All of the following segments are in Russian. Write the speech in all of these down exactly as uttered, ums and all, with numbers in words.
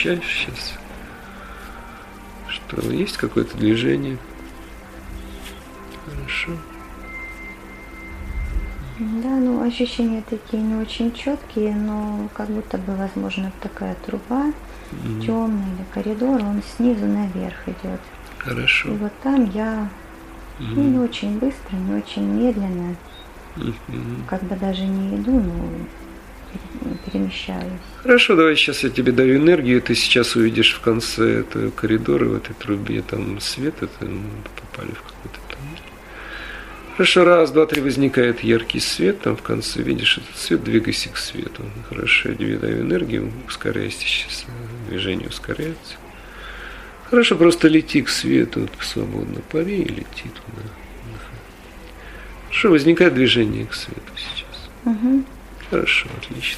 ощущаешь сейчас? Что есть какое-то движение? Хорошо. Да, ну ощущения такие не очень четкие, но как будто бы, возможно, такая труба mm-hmm. темная или коридор, он снизу наверх идет. Хорошо. И вот там я mm-hmm. ну, не очень быстро, не очень медленно, mm-hmm. как бы даже не иду, но перемещаюсь. Хорошо, давай сейчас я тебе даю энергию, ты сейчас увидишь в конце этого коридора, в этой трубе, там свет, это мы попали в какой-то там. Хорошо, раз, два, три, возникает яркий свет, там в конце видишь этот свет, двигайся к свету. Хорошо, я тебе даю энергию, ускоряйся сейчас, движение ускоряется. Хорошо, просто лети к свету, свободно пари и лети туда. Хорошо, возникает движение к свету сейчас. Угу. Хорошо, отлично.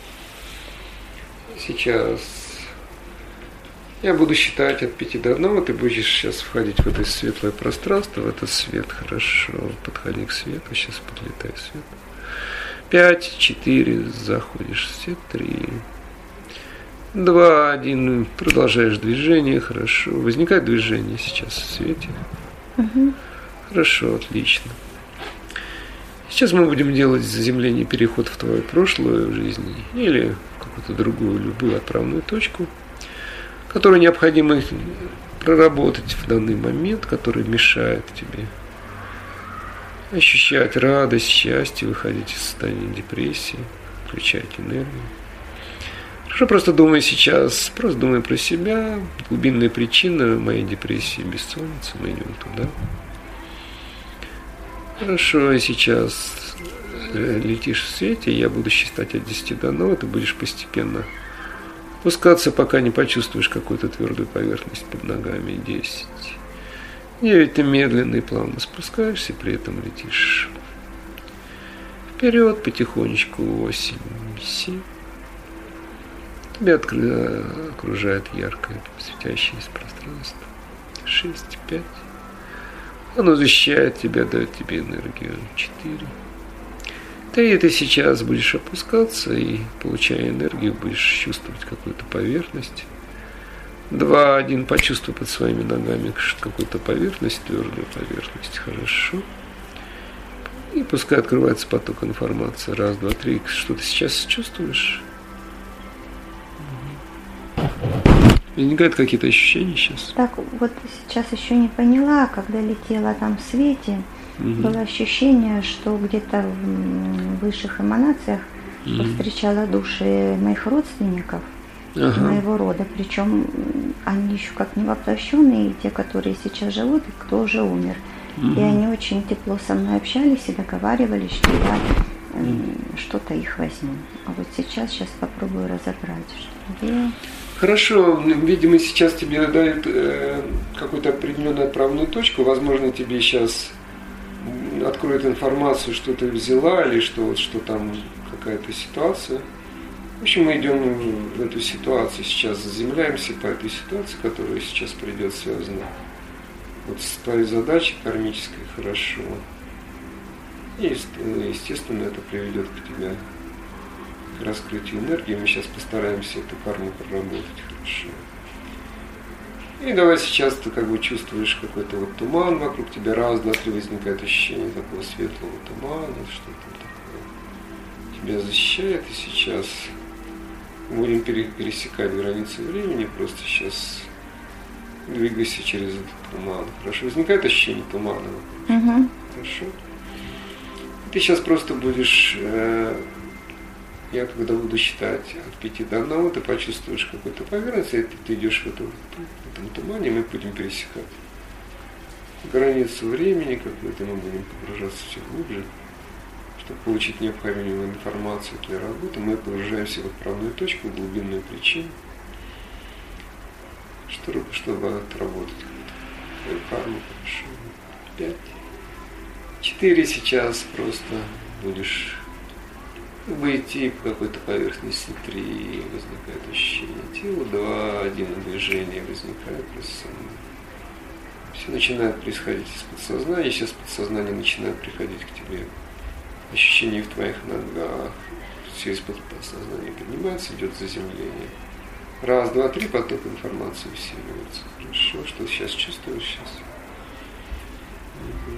Сейчас я буду считать от пяти до одного, ты будешь сейчас входить в это светлое пространство, в этот свет. Хорошо, подходи к свету, сейчас подлетай в свет. Пять, четыре, заходишь в свет, три, два, один, продолжаешь движение, хорошо. Возникает движение сейчас в свете. Угу. Хорошо, отлично. Сейчас мы будем делать заземление, переход в твое прошлое в жизни или в какую-то другую, любую отправную точку, которую необходимо проработать в данный момент, который мешает тебе ощущать радость, счастье, выходить из состояния депрессии, включать энергию. Хорошо, просто думай сейчас, просто думай про себя, глубинная причина моей депрессии, бессонницы, мы идем туда. Хорошо, и сейчас летишь в свете, я буду считать от десяти до одного, ты будешь постепенно спускаться, пока не почувствуешь какую-то твердую поверхность под ногами. Десять. Девять. Ты медленно и плавно спускаешься, при этом летишь вперед потихонечку. Восемь. Семь. Тебя окружает яркое светящееся пространство. Шесть. Пять. Оно защищает тебя, дает тебе энергию. Четыре. Ты, ты сейчас будешь опускаться и, получая энергию, будешь чувствовать какую-то поверхность. Два, один, почувствуй под своими ногами какую-то поверхность, твердую поверхность. Хорошо. И пускай открывается поток информации. Раз, два, три. Что ты сейчас чувствуешь? Возникают какие-то ощущения сейчас? Так, вот сейчас еще не поняла, когда летела там в свете, угу. было ощущение, что где-то в высших эманациях угу. встречала души моих родственников, ага. моего рода, причем они еще как не воплощенные, те, которые сейчас живут, и кто уже умер. Угу. И они очень тепло со мной общались и договаривались, что я угу. что-то их возьму. А вот сейчас, сейчас попробую разобрать, что я... Хорошо, видимо, сейчас тебе дают э, какую-то определенную отправную точку, возможно, тебе сейчас откроют информацию, что ты взяла, или что, вот, что там какая-то ситуация. В общем, мы идем в эту ситуацию, сейчас заземляемся по этой ситуации, которая сейчас придет, связана вот с твоей задачей кармической, хорошо. И, естественно, это приведет к тебе к раскрытию энергии. Мы сейчас постараемся эту карму проработать хорошо. И давай сейчас ты как бы чувствуешь какой-то вот туман вокруг тебя. Раз, два, три, возникает ощущение такого светлого тумана, что-то такое тебя защищает. И сейчас будем пересекать границы времени. Просто сейчас двигайся через этот туман. Хорошо? Возникает ощущение тумана вокруг. Угу. Хорошо? Ты сейчас просто будешь... Я когда буду считать от пяти до одного, ты почувствуешь какую-то поверхность, и ты идешь в, эту, в этом тумане, и мы будем пересекать границу времени какую-то, мы будем погружаться все глубже. Чтобы получить необходимую информацию для работы, мы погружаемся в отправную точку, в глубинную причину, чтобы, чтобы отработать твою карму хорошо. Пять. Четыре сейчас просто будешь выйти по какой-то поверхности. Три, возникает ощущение тела. Два, один, движение возникает. Все начинает происходить из подсознания. Сейчас подсознание начинает приходить к тебе. Ощущение в твоих ногах. Все из-под подсознания поднимается, идет заземление. Раз, два, три, поток информации усиливается. Хорошо, что ты сейчас чувствуешь сейчас? Угу.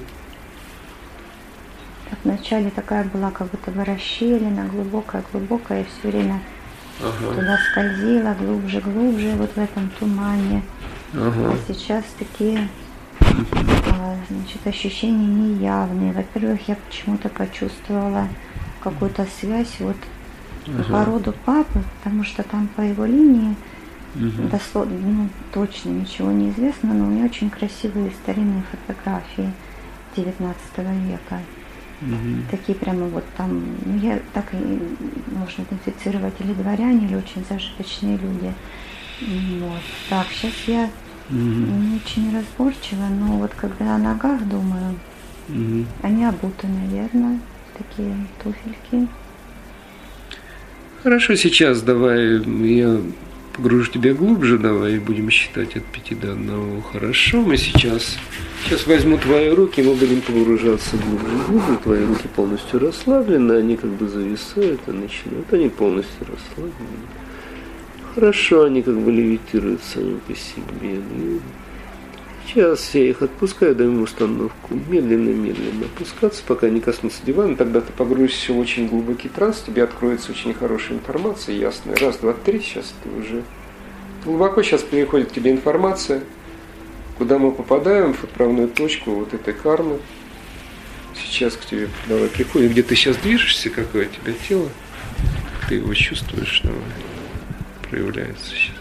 Так, вначале такая была как будто бы расщелина, глубокая-глубокая, и все время ага. туда скользила, глубже, глубже, вот в этом тумане. Ага. А сейчас такие а, значит, ощущения неявные. Во-первых, я почему-то почувствовала какую-то связь вот ага. по роду папы, потому что там по его линии угу. дословно, ну, точно ничего не известно, но у меня очень красивые старинные фотографии девятнадцатого века. Угу. Такие прямо вот там, ну, я так и можно идентифицировать или дворяне, или очень зажиточные люди. Вот. Так, сейчас я угу. не очень разборчива, но вот когда о ногах думаю, угу. они обуты, наверное, такие туфельки. Хорошо, сейчас давай я погружу тебя глубже, давай будем считать от пяти до одного. Хорошо, мы сейчас, сейчас возьму твои руки, мы будем погружаться глубже и глубже. Твои руки полностью расслаблены, они как бы зависают и начинают, они полностью расслаблены. Хорошо, они как бы левитируют сами по себе. Сейчас я их отпускаю, даю им установку медленно-медленно опускаться, пока не коснутся дивана. Тогда ты погрузишься в очень глубокий транс, тебе откроется очень хорошая информация, ясная. Раз, два, три, сейчас ты уже глубоко сейчас приходит к тебе информация, куда мы попадаем, в отправную точку вот этой кармы. Сейчас к тебе давай приходит, где ты сейчас движешься, какое у тебя тело, ты его чувствуешь, давай, проявляется сейчас.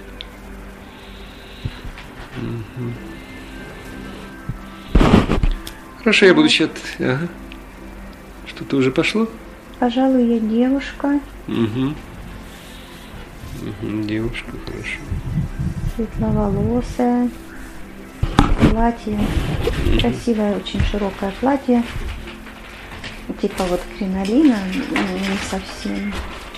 Угу. Хорошо, я буду считать. Ага. Что-то уже пошло? Пожалуй, я девушка. Угу. Угу, девушка, хорошо. Светловолосая. Платье. Угу. Красивое, очень широкое платье. Типа вот кринолина, не совсем.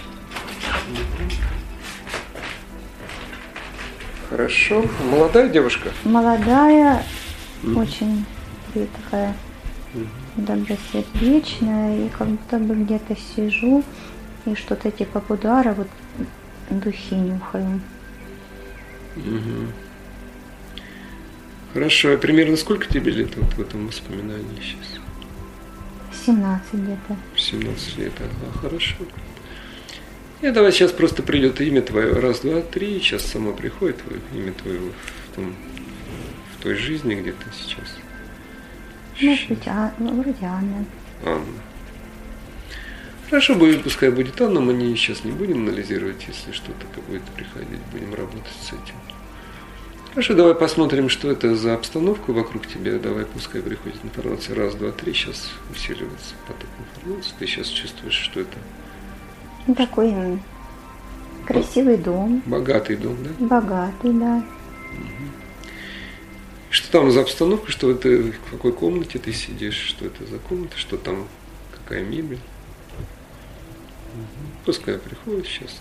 Хорошо. Молодая девушка? Молодая, угу. очень такая добросердечная, и как будто бы где-то сижу и что-то типа будуара, вот духи нюхаю. Угу. Хорошо, а примерно сколько тебе лет вот в этом воспоминании сейчас? семнадцать где-то. семнадцать лет, ага, хорошо. И давай сейчас просто придет имя твое, раз, два, три, сейчас само приходит твое, имя твоего в, том, в той жизни, где ты сейчас. Может быть, а, ну, вроде Анна. Анна. Хорошо, будет, пускай будет Анна, мы не, сейчас не будем анализировать, если что-то будет приходить, будем работать с этим. Хорошо, давай посмотрим, что это за обстановка вокруг тебя, давай, пускай приходит информация, раз, два, три, сейчас усиливается поток информации, ты сейчас чувствуешь, что это? Такой красивый дом. Богатый дом, да? Богатый, да. Угу. Что там за обстановка, что это, в какой комнате ты сидишь, что это за комната, что там, какая мебель. Угу. Пускай приходит сейчас.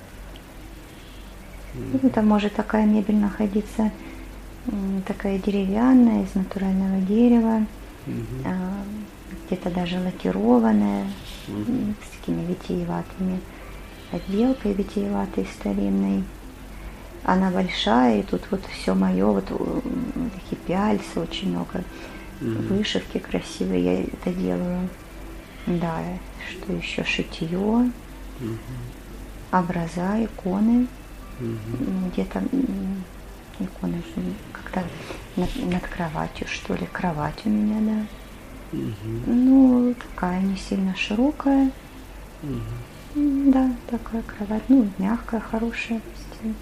Угу. Там может такая мебель находиться, такая деревянная, из натурального дерева, угу. где-то даже лакированная, угу. с такими витиеватыми отделкой, витиеватой старинной. Она большая, и тут вот все мое, вот такие пяльцы, очень много mm-hmm. вышивки красивые, я это делаю. Да, что еще, шитье, mm-hmm. образа, иконы, mm-hmm. где-то иконы как-то над, над кроватью, что ли, кровать у меня, да. Mm-hmm. Ну, такая не сильно широкая, mm-hmm. да, такая кровать, ну, мягкая, хорошая постель.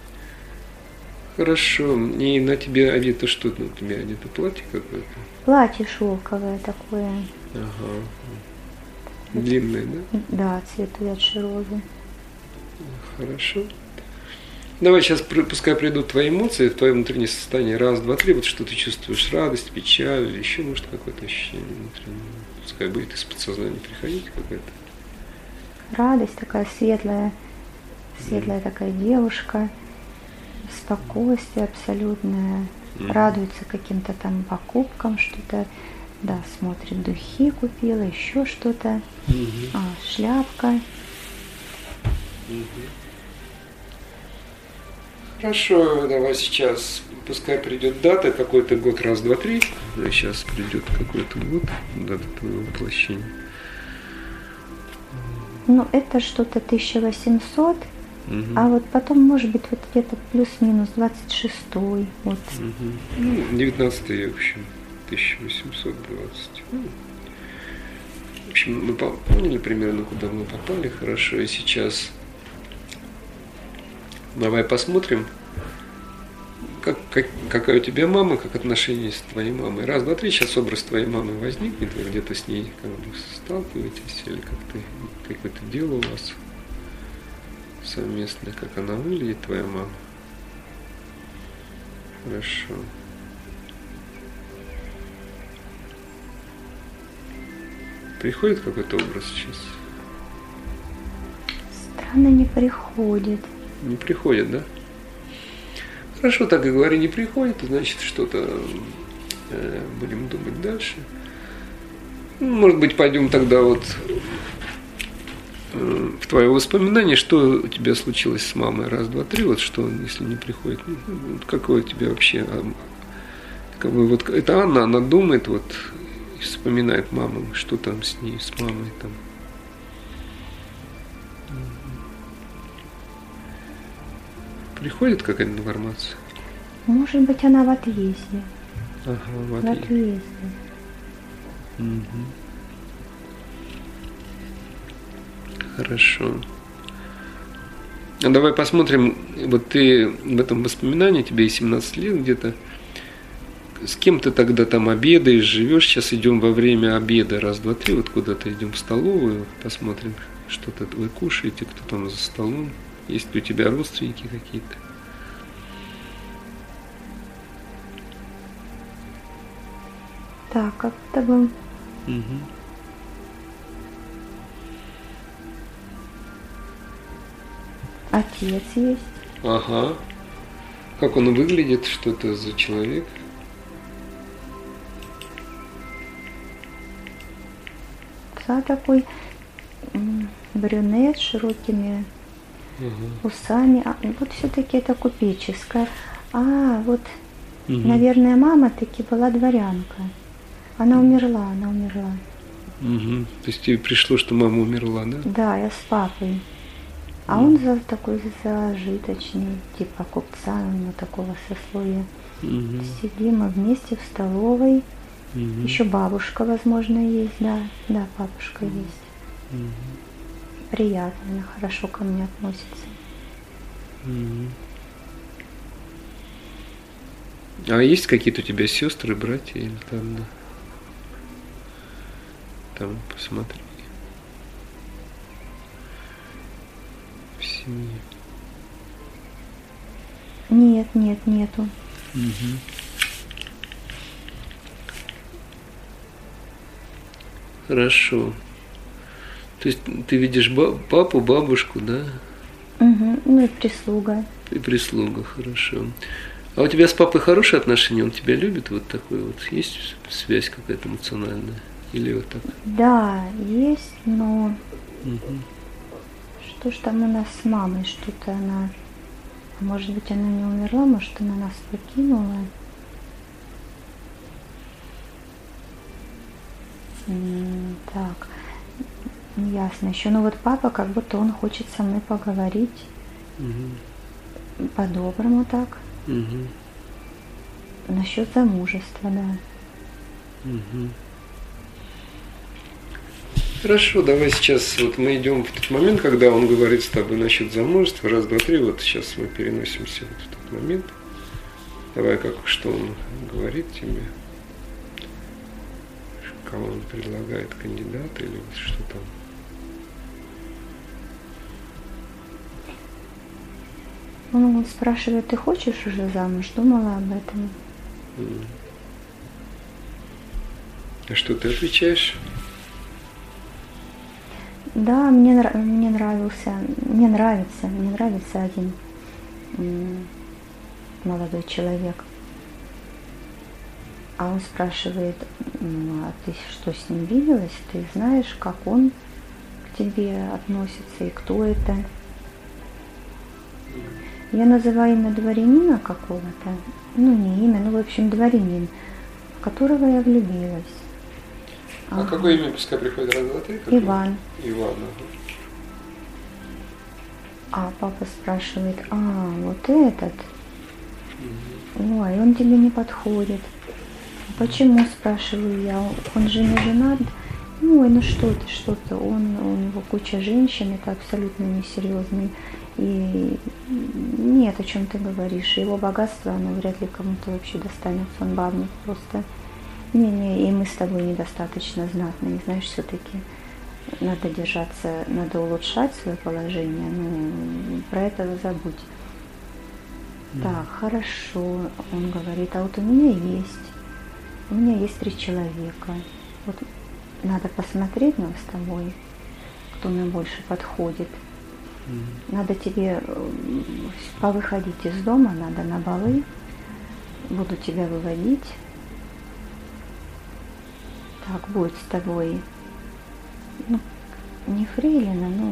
Хорошо. И на тебе одето что? На тебе одето платье какое-то? Платье шелковое такое. Ага. Длинное, да? Да, цвету розы. Хорошо. Давай сейчас пускай придут твои эмоции, твое внутреннее состояние. Раз, два, три. Вот что ты чувствуешь? Радость, печаль или еще, может, какое-то ощущение внутреннее. Пускай будет из подсознания приходить какая-то. Радость такая светлая. Светлая mm. такая девушка. Спокойствие абсолютное, mm-hmm. радуется каким-то там покупкам, что-то, да, смотрит, духи купила, еще что-то, mm-hmm. а, шляпка. Mm-hmm. Хорошо, давай сейчас, пускай придет дата, какой-то год, раз, два, три. Сейчас придет какой-то год, дата твоего воплощения. Ну, это что-то тысяча восемьсот, угу. А вот потом, может быть, вот где-то плюс-минус двадцать шестой. Вот. Угу. Ну, девятнадцатый век, в общем, тысяча восемьсот двадцать. Ну, в общем, мы поняли примерно, куда мы попали, хорошо, и сейчас давай посмотрим, как, как, какая у тебя мама, как отношения с твоей мамой. Раз, два, три, сейчас образ твоей мамы возникнет, вы где-то с ней как бы сталкиваетесь, или как-то какое-то дело у вас совместное, как она выглядит, твоя мама. Хорошо. Приходит какой-то образ сейчас? Странно, не приходит. Не приходит, да? Хорошо, так и говори, не приходит, значит, что-то э, будем думать дальше. Может быть, пойдем тогда вот э, в твое воспоминание, что у тебя случилось с мамой, раз, два, три, вот что, если не приходит, ну, какое у тебя вообще, как бы, вот это Анна, она думает, вот, и вспоминает маму, что там с ней, с мамой там. Приходит какая-то информация? Может быть, она в отъезде. Ага, в отъезде. В отъезде. Угу. Хорошо. А давай посмотрим, вот ты в этом воспоминании, тебе и семнадцать лет где-то, с кем ты тогда там обедаешь, живешь, сейчас идем во время обеда, раз, два, три, вот куда-то идем в столовую, посмотрим, что-то вы кушаете, кто там за столом. Есть ли у тебя родственники какие-то? Так, как это был? Угу. Отец есть. Ага. Как он выглядит? Что это за человек? Да, такой брюнет с широкими угу. усами. А, вот все-таки это купеческое. А, вот, угу. наверное, мама таки была дворянка. Она умерла, она умерла. Угу. То есть тебе пришло, что мама умерла, да? Да, я с папой. А угу. он за такой зажиточный, типа купца, у него такого сословия. Угу. Сидим мы вместе в столовой. Угу. Еще бабушка, возможно, есть, да. Да, бабушка угу. есть. Угу. Приятно, она хорошо ко мне относится. Угу. А есть какие-то у тебя сестры, братья или там, да? Там посмотри. В семье. Нет, нет, нету. Угу. Хорошо. То есть ты видишь папу, бабушку, да? Угу. Ну и прислуга. И прислуга, хорошо. А у тебя с папой хорошие отношения? Он тебя любит? Вот такой вот? Есть связь какая-то эмоциональная? Или вот так? Да, есть, но угу. что ж там у нас с мамой? Что-то она... Может быть, она не умерла, может, она нас покинула. М-м, так, ясно еще. Ну вот папа, как будто он хочет со мной поговорить. Угу. По-доброму так. Угу. Насчет замужества, да. Угу. Хорошо, давай сейчас, вот мы идем в тот момент, когда он говорит с тобой насчет замужества, раз, два, три, вот сейчас мы переносимся вот в тот момент. Давай, как, что он говорит тебе, кого он предлагает, кандидата или вот что там. Он спрашивает, ты хочешь уже замуж? Думала об этом. А что ты отвечаешь? Да, мне, мне нравился, мне нравится, мне нравится один молодой человек. А он спрашивает, ну, а ты что, с ним виделась? Ты знаешь, как он к тебе относится и кто это? Я называю имя дворянина какого-то, ну не имя, ну в общем дворянин, в которого я влюбилась. А ага. Какое имя пускай приходит? Раз, два, три? Иван. Иван, ага. А папа спрашивает, а, вот этот? Угу. Ой, он тебе не подходит. Почему, спрашиваю я, он же не женат? Ой, ну что ты, что ты, он, у него куча женщин, это абсолютно несерьезный. И нет, о чем ты говоришь, его богатство, оно вряд ли кому-то вообще достанется, он бабник просто. Не-не, и мы с тобой недостаточно знатные, знаешь, все-таки надо держаться, надо улучшать свое положение, ну, про это забудь. Mm. Так, хорошо, он говорит, а вот у меня есть, у меня есть три человека, вот надо посмотреть нам с тобой, кто нам больше подходит. Mm. Надо тебе повыходить из дома, надо на балы, буду тебя выводить. Так, будет с тобой, ну, не фрейлина, ну,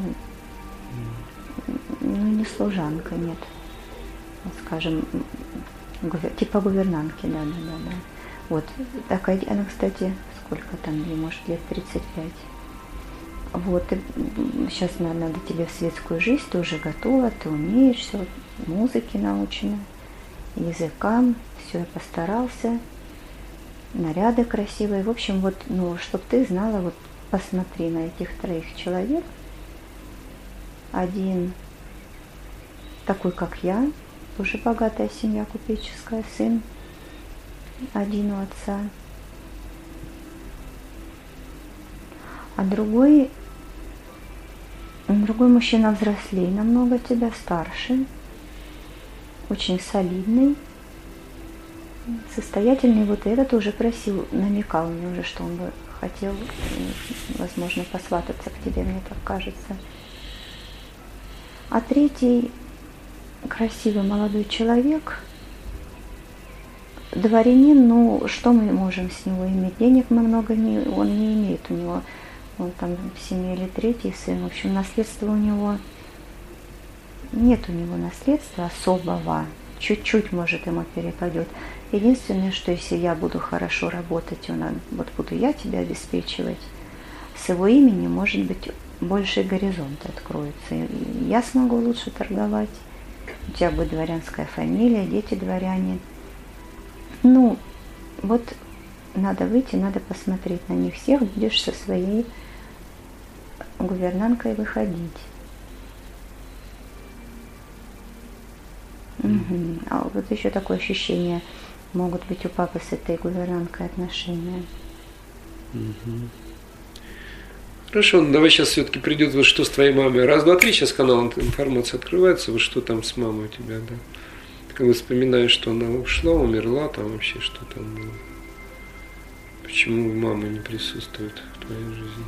ну, не служанка, нет, скажем, гувер, типа гувернантки, да, да, да, да. Вот, такая, она, кстати, сколько там ей, может, лет тридцать пять. Вот, и сейчас надо, надо тебе в светскую жизнь, ты уже готова, ты умеешь, все, музыке научена, языкам, все, я постарался. Наряды красивые. В общем, вот, ну, чтобы ты знала, вот посмотри на этих троих человек. Один такой, как я, тоже богатая семья купеческая, сын один у отца. А другой, другой мужчина взрослее, намного тебя, старше, очень солидный. Состоятельный, вот этот уже просил, намекал мне уже, что он бы хотел, возможно, посвататься к тебе, мне так кажется. А третий красивый молодой человек, дворянин, ну, что мы можем с него иметь? Денег мы много не, он не имеет, у него, он там в семье или третий сын, в общем, наследства у него, нет у него наследства особого, чуть-чуть, может, ему перепадет. Единственное, что если я буду хорошо работать, он, вот буду я тебя обеспечивать, с его именем, может быть, больше горизонт откроется. И я смогу лучше торговать, у тебя будет дворянская фамилия, дети дворяне. Ну, вот надо выйти, надо посмотреть на них всех, будешь со своей гувернанткой выходить. Угу. А вот еще такое ощущение, могут быть у папы с этой гувернанткой отношения. Угу. Хорошо, ну давай сейчас все-таки придет, вот что с твоей мамой. Раз, два, три, сейчас канал информации открывается, вот что там с мамой у тебя, да? Ты как бы вспоминаешь, что она ушла, умерла, там вообще что там было. Почему мама не присутствует в твоей жизни?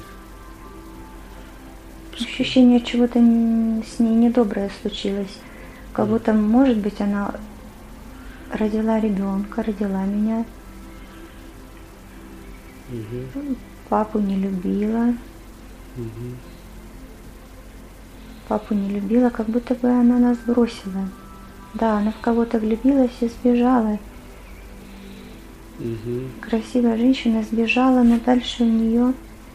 Ощущение чего-то с ней недоброе случилось. Как будто, может быть, она родила ребенка, родила меня. Угу. Папу не любила. Угу. Папу не любила, как будто бы она нас бросила. Да, она в кого-то влюбилась и сбежала. Угу. Красивая женщина сбежала, но дальше у нее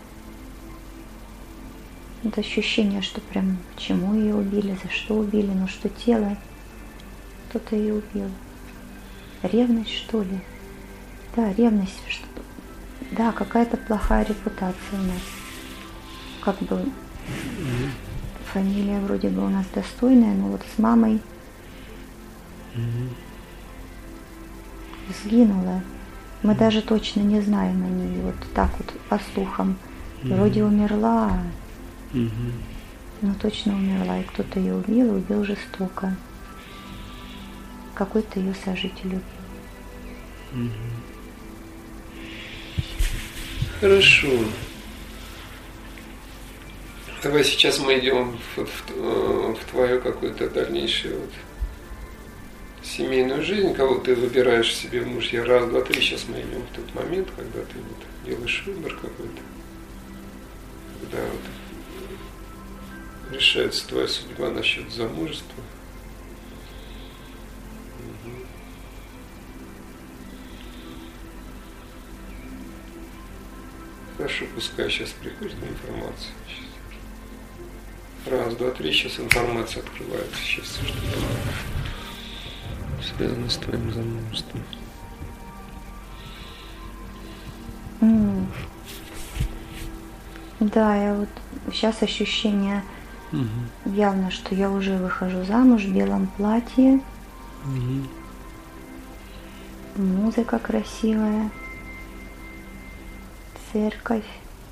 это ощущение, что прям почему ее убили, за что убили, ну что тело, кто-то ее убил. Ревность, что ли? Да, ревность. Что... Да, какая-то плохая репутация у нас. Как бы mm-hmm. фамилия вроде бы у нас достойная, но вот с мамой mm-hmm. сгинула. Мы mm-hmm. даже точно не знаем о ней. Вот так вот по слухам. Mm-hmm. Вроде умерла, mm-hmm. но точно умерла. И кто-то ее убил, убил жестоко. Какой-то ее сожитель убил. Mm-hmm. Хорошо. Давай сейчас мы идем в, в, в твою какую-то дальнейшую вот семейную жизнь, кого ты выбираешь себе в мужья. Раз, два, три. Сейчас мы идем в тот момент, когда ты вот делаешь выбор какой-то, когда вот решается твоя судьба насчет замужества. Хорошо, пускай сейчас приходит информация. Раз, два, три, сейчас информация открывается. Сейчас что-то связано с твоим замужеством. Mm. Да, я вот сейчас ощущение угу. явно, что я уже выхожу замуж в белом платье. Угу. Музыка красивая. Церковь.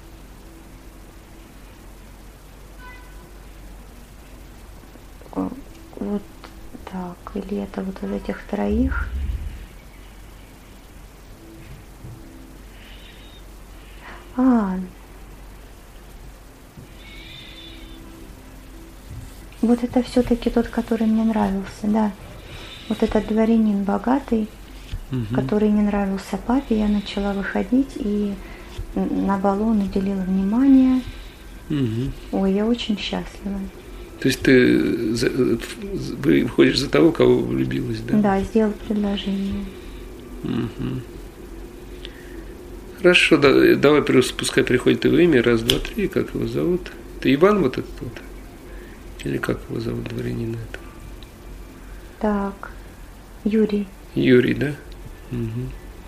Вот так. Или это вот из этих троих. А, вот это все-таки тот, который мне нравился, да. Вот этот дворянин богатый, угу. который не нравился папе, я начала выходить, и на балу он уделил внимание. Угу. Ой, я очень счастлива. То есть ты за, выходишь за того, кого влюбилась, да? Да, сделал предложение. Угу. Хорошо, да, давай пускай приходит его имя, раз, два, три, как его зовут? Ты Иван вот этот вот? Или как его зовут, дворянина этого? Так, Юрий. Юрий, да? Угу.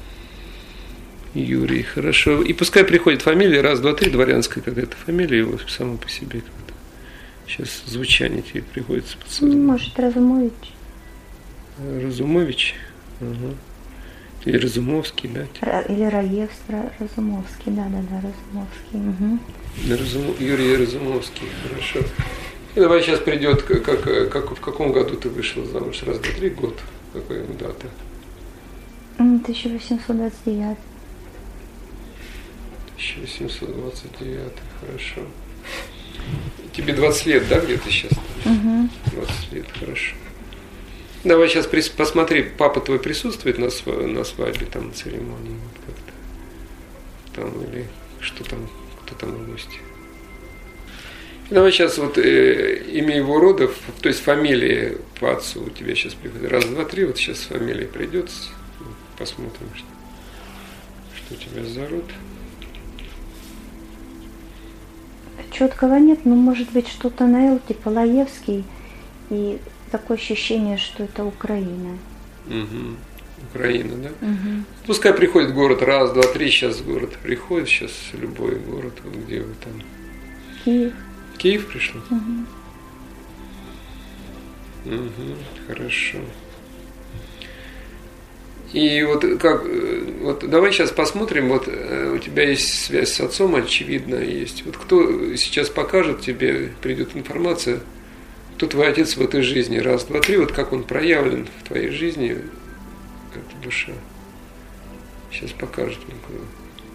Юрий, хорошо. И пускай приходит фамилия, раз, два, три, дворянская какая-то фамилия его само по себе как-то. Сейчас звучание тебе приходится подсознать. Может, Разумович. Разумович? Ага. Или Разумовский, да? Или Раевский, Разумовский, да-да-да, Разумовский. Угу. Разум... Юрий Разумовский, хорошо. И давай сейчас придет, как, как, в каком году ты вышла замуж? Раз, два, три, год. Какая дата? тысяча восемьсот двадцать девятый. тысяча восемьсот двадцать девятый, хорошо. Тебе двадцать лет, да, где ты сейчас? Угу. двадцать лет, хорошо. Давай сейчас прис... посмотри, папа твой присутствует на, св... на свадьбе, там, на церемонии, вот как-то. Там, или что там, кто там в гости. Давай сейчас вот э, имя его родов, то есть фамилия по отцу у тебя сейчас приходит. Раз, два, три, вот сейчас фамилия придет. Посмотрим, что, что у тебя за род. Четкого нет, но может быть что-то на Л, типа Лаевский, и такое ощущение, что это Украина. Угу. Украина, да? Угу. Пускай приходит город, раз, два, три, сейчас город приходит, сейчас любой город, вот где вы там. Киев. Киев пришел? Угу. Угу, хорошо. И вот как, вот давай сейчас посмотрим, вот у тебя есть связь с отцом, очевидно, есть. Вот кто сейчас покажет тебе, придет информация, кто твой отец в этой жизни, раз, два, три, вот как он проявлен в твоей жизни, эта душа. Сейчас покажет мне кого.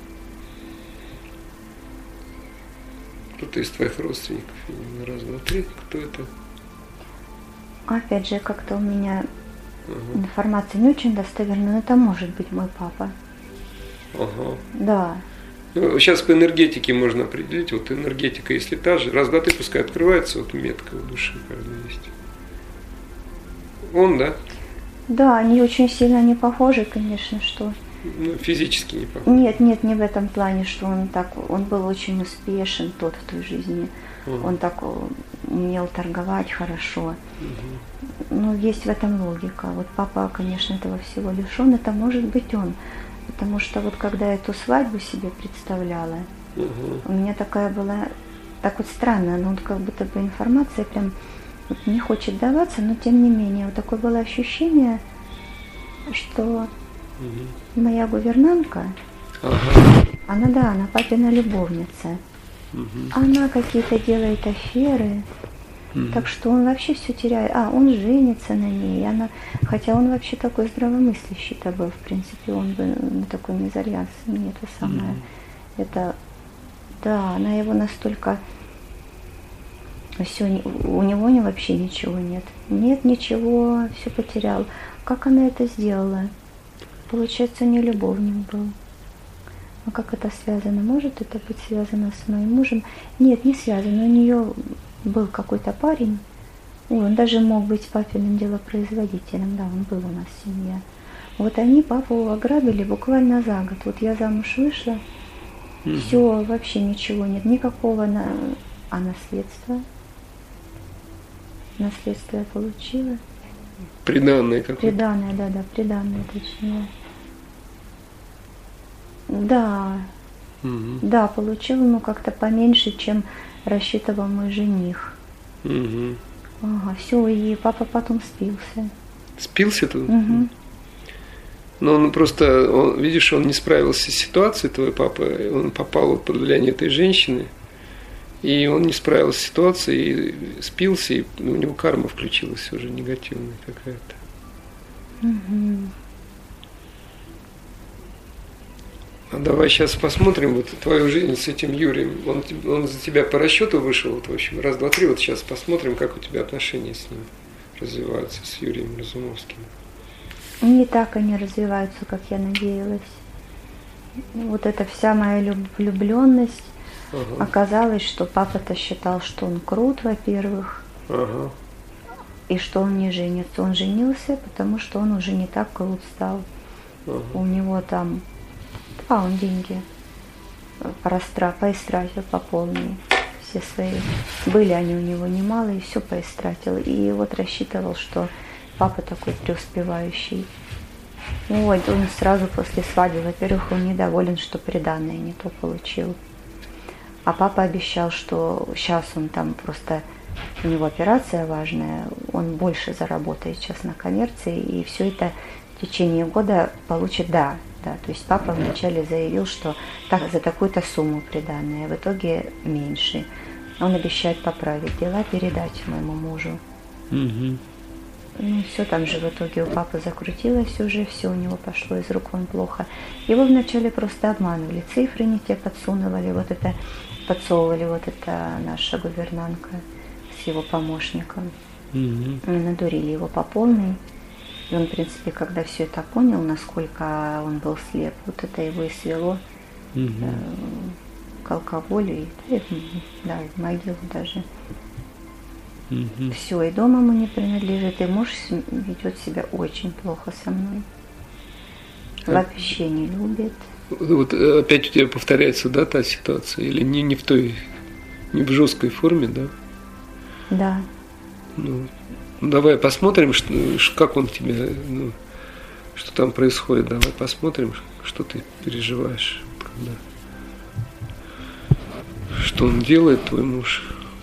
Кто-то из твоих родственников, раз, два, три, кто это? Опять же, как-то у меня ага. информация не очень достоверная, но это может быть мой папа. Ага. Да. Ну, сейчас по энергетике можно определить, вот энергетика, если та же, раз, два, три, пускай открывается, вот метка в душе каждой есть. Он, да? Да, они очень сильно не похожи, конечно, что... Ну, физически не похожи. Нет, нет, не в этом плане, что он так, он был очень успешен тот в той жизни. Ага. Он так умел торговать хорошо. Угу. Но есть в этом логика. Вот папа, конечно, этого всего лишен, это может быть он. Потому что вот когда я эту свадьбу себе представляла, угу. у меня такая была, так вот странно, но вот как будто бы информация прям вот не хочет даваться, но тем не менее, вот такое было ощущение, что угу. моя гувернантка, ага. она, да, она папина любовница, угу. она какие-то делает аферы, угу. так что он вообще все теряет, а, он женится на ней, она, хотя он вообще такой здравомыслящий-то был, в принципе, он бы ну, такой мезальянс, не это самое, угу. это, да, она его настолько... Все, у него не, вообще ничего нет. Нет ничего, все потерял. Как она это сделала? Получается, не любовник был. А как это связано? Может это быть связано с моим мужем? Нет, не связано. У нее был какой-то парень. Ой, он даже мог быть папиным делопроизводителем. Да, он был у нас семья. Вот они папу ограбили буквально за год. Вот я замуж вышла. Угу. Все, вообще ничего нет, никакого на... а наследство. Наследство я получила. Приданное какое-то. Приданное, да, да, приданное, точнее. Да, угу. да, получила, но как-то поменьше, чем рассчитывал мой жених. Угу. Ага, все, и папа потом спился. Спился-то? Угу. Но он просто, он, видишь, он не справился с ситуацией, твой папа, он попал под влияние этой женщины, и он не справился с ситуацией, и спился, и у него карма включилась уже негативная какая-то. Угу. А давай сейчас посмотрим вот твою жизнь с этим Юрием. Он, он за тебя по расчету вышел, вот, в общем, раз, два, три, вот сейчас посмотрим, как у тебя отношения с ним развиваются, с Юрием Разумовским. Не так они развиваются, как я надеялась. Вот эта вся моя влюбленность, ага. Оказалось, что папа-то считал, что он крут, во-первых, ага. И что он не женится. Он женился, потому что он уже не так крут стал. Ага. У него там, а он деньги простра, поистратил по полной. Все свои. Были они у него немало, и все поистратил. И вот рассчитывал, что папа такой преуспевающий. Вот, он сразу после свадьбы, во-первых, он недоволен, что приданное не то получил. А папа обещал, что сейчас он там просто, у него операция важная, он больше заработает сейчас на коммерции, и все это в течение года получит, да, да. То есть папа вначале заявил, что так, за такую-то сумму приданное, в итоге меньше. Он обещает поправить дела, передать моему мужу. Угу. Ну, все там же в итоге у папы закрутилось уже, все у него пошло из рук вон плохо. Его вначале просто обманывали, цифры не те подсунули, вот это, подсовывали вот это наша гувернантка с его помощником. Mm-hmm. И надурили его по полной. И он, в принципе, когда все это понял, насколько он был слеп, вот это его и свело mm-hmm. э, к алкоголю, и, да, в могилу даже. Mm-hmm. Все, и дом ему не принадлежит, и муж ведет себя очень плохо со мной. Вообще не любит. Вот опять у тебя повторяется, да, та ситуация? Или не, не в той, не в жесткой форме, да? Да. Ну, давай посмотрим, что, как он тебя, ну, что там происходит. Давай посмотрим, что ты переживаешь, когда, что он делает, твой муж.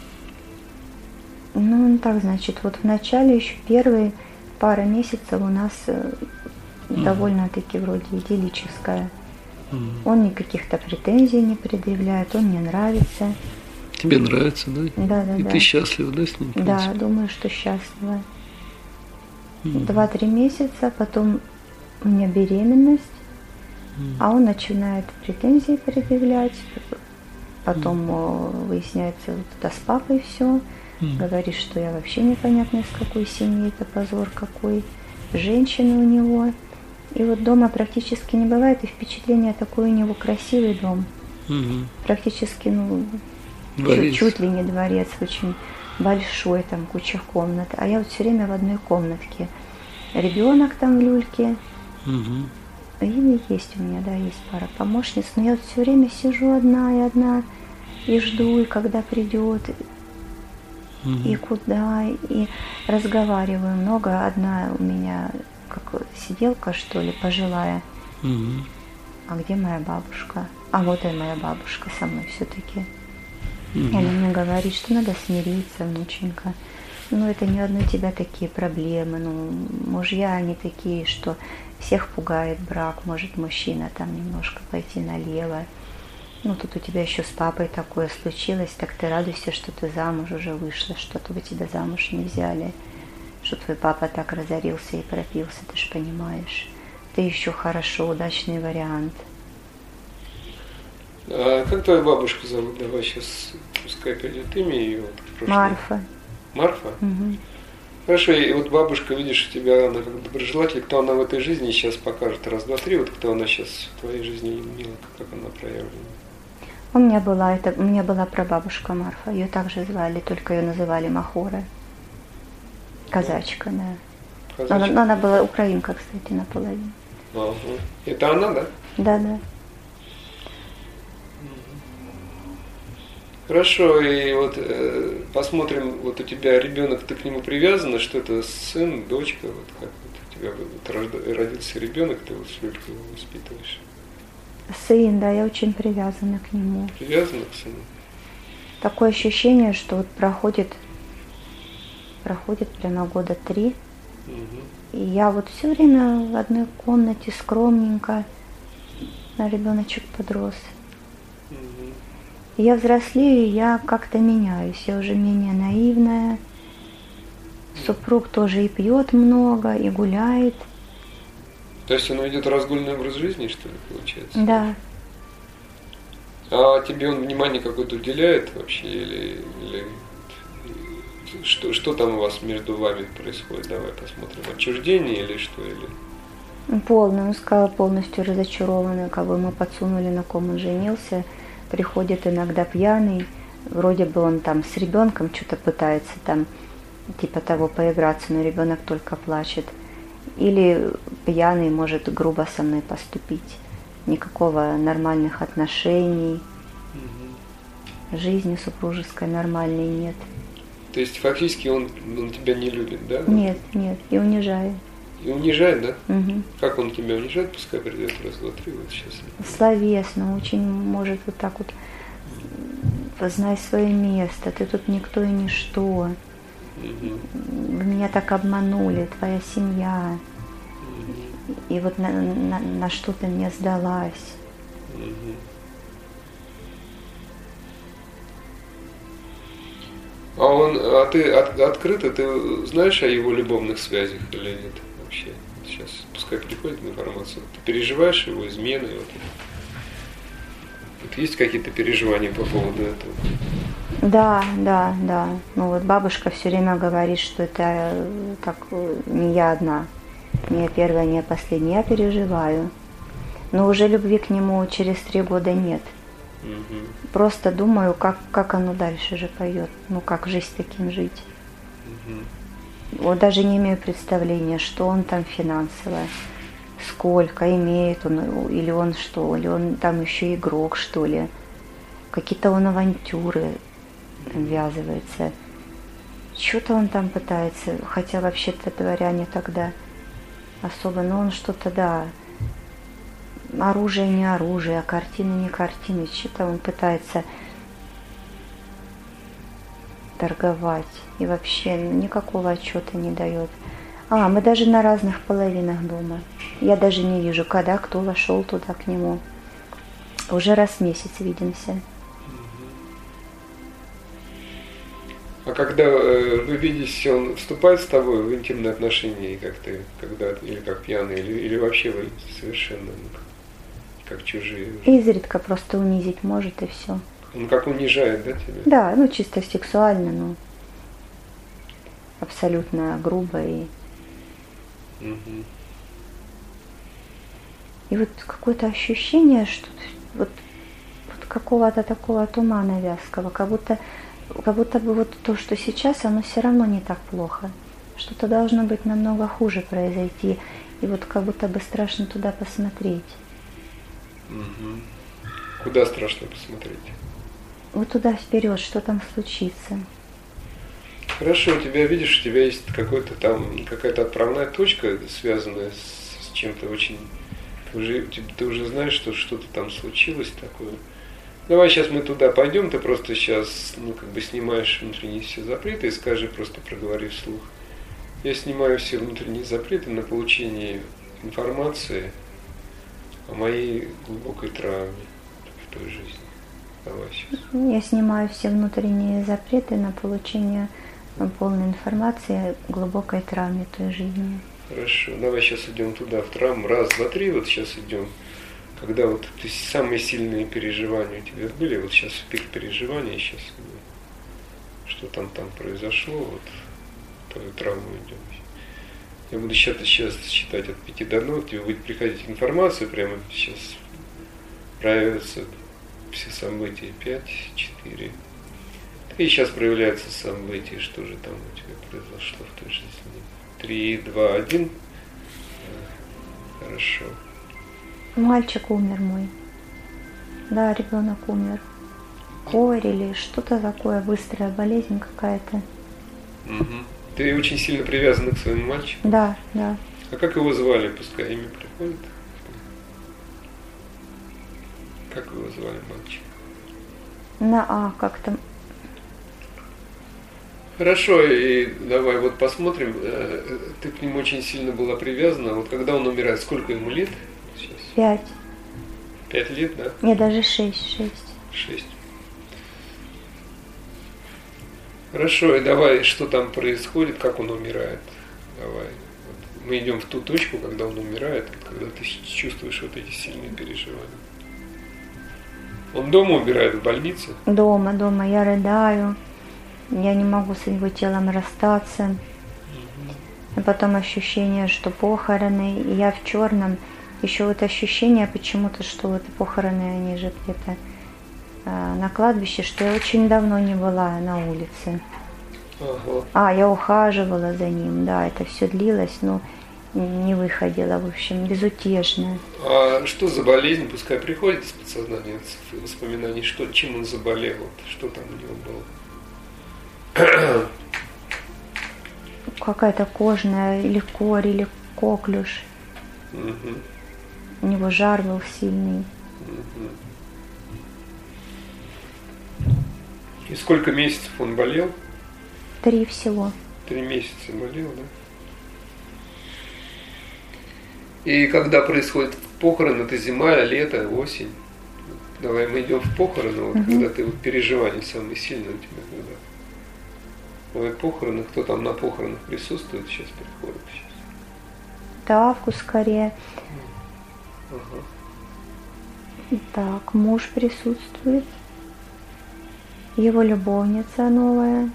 Ну, так, значит, вот в начале еще первые пара месяцев у нас mm. довольно-таки вроде идиллическая. Mm. Он никаких-то претензий не предъявляет, он мне нравится. Тебе нравится, да? Да, да, И да. ты счастлива, да, с ним? Да, думаю, что счастлива. Mm. Два-три месяца, потом у меня беременность, mm. а он начинает претензии предъявлять. Потом mm. выясняется вот это с папой все. Mm. Говорит, что я вообще непонятно из какой семьи, это позор какой, женщины у него. И вот дома практически не бывает, и впечатление такое у него красивый дом. Mm-hmm. Практически, ну, чуть, чуть ли не дворец, очень большой, там куча комнат. А я вот все время в одной комнатке. Ребенок там в люльке. Mm-hmm. И есть у меня, да, есть пара помощниц. Но я вот все время сижу одна и одна, и жду, и когда придет. Mm-hmm. И куда, и разговариваю много. Одна у меня, как сиделка, что ли, пожилая. Mm-hmm. А где моя бабушка? А вот и моя бабушка со мной все-таки. Mm-hmm. И она мне говорит, что надо смириться, внученька. Ну, это не одни у тебя такие проблемы. Ну, мужья, они такие, что всех пугает брак. Может, мужчина там немножко пойти налево. Ну, тут у тебя еще с папой такое случилось, так ты радуйся, что ты замуж уже вышла, что-то бы тебя замуж не взяли, что твой папа так разорился и пропился, ты же понимаешь. Ты еще хорошо, удачный вариант. А как твою бабушку зовут? Давай сейчас, пускай придет имя ее. Вот, Марфа. Марфа? Угу. Хорошо, и вот бабушка, видишь, у тебя, она как доброжелатель, кто она в этой жизни сейчас покажет, раз, два, три, вот кто она сейчас в твоей жизни имела, как она проявлена. У меня была, это, у меня была прабабушка Марфа, ее также звали, только ее называли Махора. Казачка, да. Казачка. Она, она была украинка, кстати, наполовину. Ага. Это она, да? Да, да. Хорошо, и вот э, посмотрим, вот у тебя ребенок, ты к нему привязана, что это сын, дочка, вот как вот у тебя вот рожда, родился ребенок, ты вот сколько его воспитываешь? Сын, да, я очень привязана к нему. Привязана к сыну? Такое ощущение, что вот проходит, проходит прямо года три, угу. и я вот все время в одной комнате скромненько, а ребеночек подрос. Угу. И я взрослею, и я как-то меняюсь, я уже менее наивная. Супруг тоже и пьет много, и гуляет. То есть он ведет разгульный образ жизни, что ли, получается? Да. А тебе он внимание какое-то уделяет вообще? Или, или что, что там у вас между вами происходит? Давай посмотрим. Отчуждение или что? Или... Полно, он сказал, полностью разочарованный, как бы мы подсунули, на ком он женился. Приходит иногда пьяный, вроде бы он там с ребенком что-то пытается там, типа того, поиграться, но ребенок только плачет. Или пьяный может грубо со мной поступить. Никакого нормальных отношений, угу. Жизни супружеской нормальной нет. То есть фактически он, он тебя не любит, да? Нет, нет, и унижает. И унижает, да? Угу. Как он тебя унижает, пускай придет раз, два, три, вот сейчас. Словесно, очень может вот так вот, познай свое место, ты тут никто и ничто. Угу. Вы меня так обманули, твоя семья. Угу. И вот на, на, на что ты мне сдалась. Угу. А он, а ты от, открыто, ты знаешь о его любовных связях или нет? Вообще, сейчас пускай приходит информация. Ты переживаешь его измены? Вот. Вот есть какие-то переживания по поводу этого? Да, да, да. Ну вот бабушка все время говорит, что это так не я одна. Не я первая, не я последняя. Я переживаю. Но уже любви к нему через три года нет. Угу. Просто думаю, как, как оно дальше же пойдет. Ну как жизнь таким жить. Угу. Вот даже не имею представления, что он там финансово, сколько имеет он, или он что, или он там еще игрок, что ли. Какие-то он авантюры ввязывается. Что-то он там пытается, хотя вообще-то дворяне тогда особо, но он что-то, да, оружие не оружие, а картины не картины, что-то он пытается торговать и вообще никакого отчета не дает. А, мы даже на разных половинах дома. Я даже не вижу, когда кто вошел туда к нему. Уже раз в месяц видимся. А когда э, вы видитесь, он вступает с тобой в интимные отношения, как ты, когда, или как пьяный, или, или вообще вы совершенно ну, как, как чужие? Изредка просто унизить может и все. Он как унижает, да, тебя? Да, ну чисто сексуально, но абсолютно грубо и... Угу. И вот какое-то ощущение, что вот, вот какого-то такого тумана вязкого, как будто, как будто бы вот то, что сейчас, оно все равно не так плохо. Что-то должно быть намного хуже произойти. И вот как будто бы страшно туда посмотреть. Угу. Куда страшно посмотреть? Вот туда вперед, что там случится. Хорошо, у тебя, видишь, у тебя есть какой-то там, какая-то отправная точка, связанная с, с чем-то очень... Ты уже, ты уже знаешь, что что-то там случилось такое. Давай сейчас мы туда пойдем, ты просто сейчас, ну, как бы снимаешь внутренние все запреты и скажи, просто проговори вслух. Я снимаю все внутренние запреты на получение информации о моей глубокой травме в той жизни. Давай сейчас. Я снимаю все внутренние запреты на получение полной информации о глубокой травме той жизни. Хорошо, давай сейчас идем туда, в травму. Раз, два, три, вот сейчас идем. Когда вот ты, самые сильные переживания у тебя были, вот сейчас в пик переживания, сейчас что там там произошло, вот твою травму идем. Я буду сейчас, сейчас считать от пяти до ноль, тебе будет приходить информация, прямо сейчас проявятся все события. Пять, четыре. И сейчас проявляется событие, что же там у тебя произошло в той жизни. Три, два, один. Хорошо. Мальчик умер мой. Да, ребенок умер. ликорь или что-то такое, быстрая болезнь какая-то. Угу. Ты очень сильно привязана к своему мальчику? Да, да. А как его звали? Пускай имя приходит. Как его звали, мальчик? На А как-то. Хорошо, и давай вот посмотрим. Ты к нему очень сильно была привязана. Вот когда он умирает, сколько ему лет сейчас? Пять. Пять лет, да? Нет, даже шесть, шесть. Шесть. Хорошо, и давай, что там происходит, как он умирает. Давай. Вот мы идем в ту точку, когда он умирает, когда ты чувствуешь вот эти сильные переживания. Он дома умирает, в больнице? Дома, дома. Я рыдаю. Я не могу с его телом расстаться. Угу. И потом ощущение, что похороны, и я в черном. Еще вот ощущение почему-то, что вот похороны, они же где-то э, на кладбище, что я очень давно не была на улице. Ага. А, я ухаживала за ним, да, это все длилось, но не выходила, в общем, безутешно. А что за болезнь, пускай приходит из подсознания, воспоминаний, что, чем он заболел, вот, что там у него было? Какая-то кожная, или корь, или коклюш. Угу. У него жар был сильный. Угу. И сколько месяцев он болел? Три всего. Три месяца болел, да? И когда происходит похорон, это зима, лето, осень. Давай мы идем в похороны, вот, угу. Когда ты вот, переживания самые сильные у тебя, когда. Давай похороны, кто там на похоронах присутствует, сейчас приходит. Сейчас. Это август скорее. Ага. Так, муж присутствует. Его любовница новая.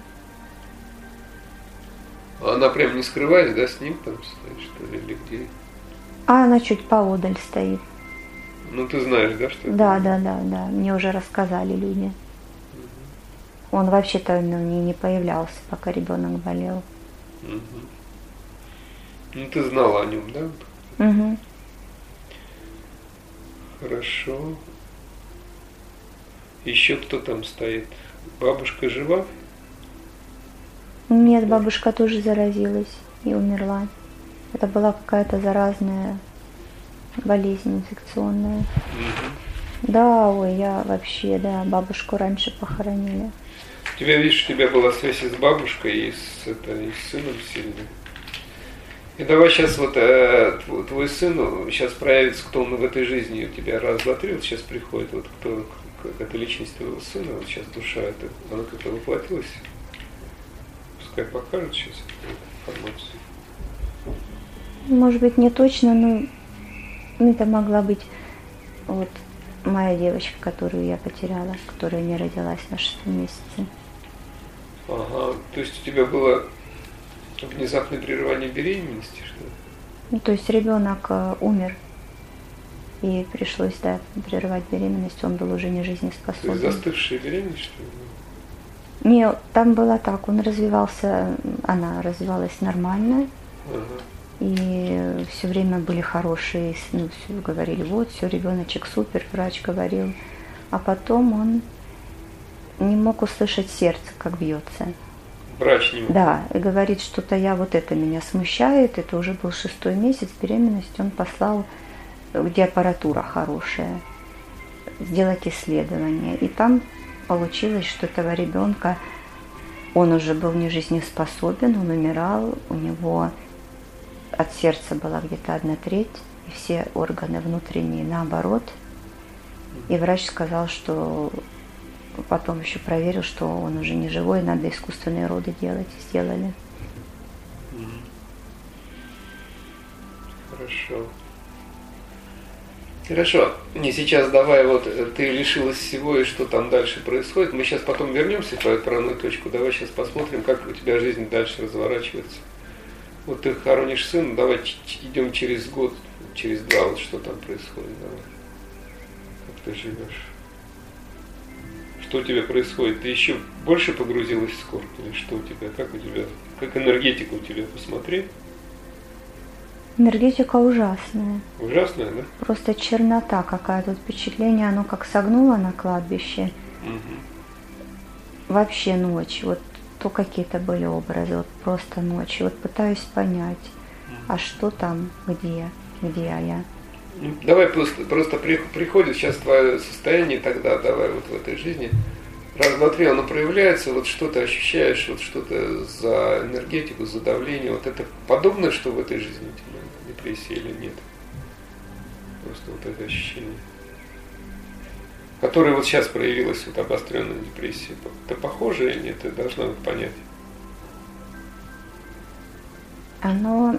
А она прям не скрывается, да, с ним там стоит, что ли, или где? А она чуть поодаль стоит. Ну ты знаешь, да, что Да, это? да, да, да. Мне уже рассказали люди. Угу. Он вообще-то ну, не, не появлялся, пока ребенок болел. Угу. Ну ты знала о нем, да? Угу. Хорошо. Еще кто там стоит? Бабушка жива? Нет, бабушка тоже заразилась и умерла. Это была какая-то заразная болезнь инфекционная. Угу. Да, ой, я вообще, да, бабушку раньше похоронили. У тебя, видишь, у тебя была связь и с бабушкой, и с, это, и с сыном сильной. И давай сейчас вот э, твой сын сейчас проявится, кто он в этой жизни у тебя раз, два, три, вот сейчас приходит, вот кто, эта личность твоего сына, вот сейчас душа, это, она как-то воплотилась. Пускай покажет сейчас эту информацию. Может быть, не точно, но это могла быть вот моя девочка, которую я потеряла, которая не родилась на шестом месяце. Ага, то есть у тебя было внезапное прерывание беременности, что ли? Ну, то есть ребенок э, умер, и пришлось, да, прерывать беременность, он был уже не жизнеспособен. То есть застывшая беременность, что ли? Не, там было так, он развивался, она развивалась нормально, ага. И все время были хорошие, ну, все говорили, вот, все, ребеночек супер, врач говорил. А потом он не мог услышать сердце, как бьется. Врач не мог? Да, и говорит, что-то я, вот это меня смущает, это уже был шестой месяц беременности, он послал, где аппаратура хорошая, сделать исследование. И там получилось, что этого ребенка, он уже был не жизнеспособен, он умирал, у него от сердца была где-то одна треть, и все органы внутренние наоборот. И врач сказал, что потом еще проверил, что он уже не живой, надо искусственные роды делать. Сделали. Хорошо. Хорошо. Не сейчас давай, вот ты лишилась всего, и что там дальше происходит. Мы сейчас потом вернемся в твою отправную точку. Давай сейчас посмотрим, как у тебя жизнь дальше разворачивается. Вот ты хоронишь сына, давай идем через год, через два, вот что там происходит, давай. Как ты живешь? Что у тебя происходит? Ты еще больше погрузилась в скорбь? Или что у тебя? Как у тебя? Как энергетика у тебя? Посмотри. Энергетика ужасная. Ужасная, да? Просто чернота какая-то. Впечатление, оно как согнуло на кладбище. Угу. вообще ночь, вот то какие-то были образы, вот просто ночью, вот пытаюсь понять, а что там, где, где я. Ну, давай просто, просто приходит сейчас твое состояние тогда, давай вот в этой жизни, раз, два, три, оно проявляется, вот что ты ощущаешь, вот что-то за энергетику, за давление, вот это подобное, что в этой жизни у тебя, депрессия или нет? Просто вот это ощущение, которое вот сейчас проявилось, вот обостренная депрессия, это похоже или нет, ты должна вот понять. Оно,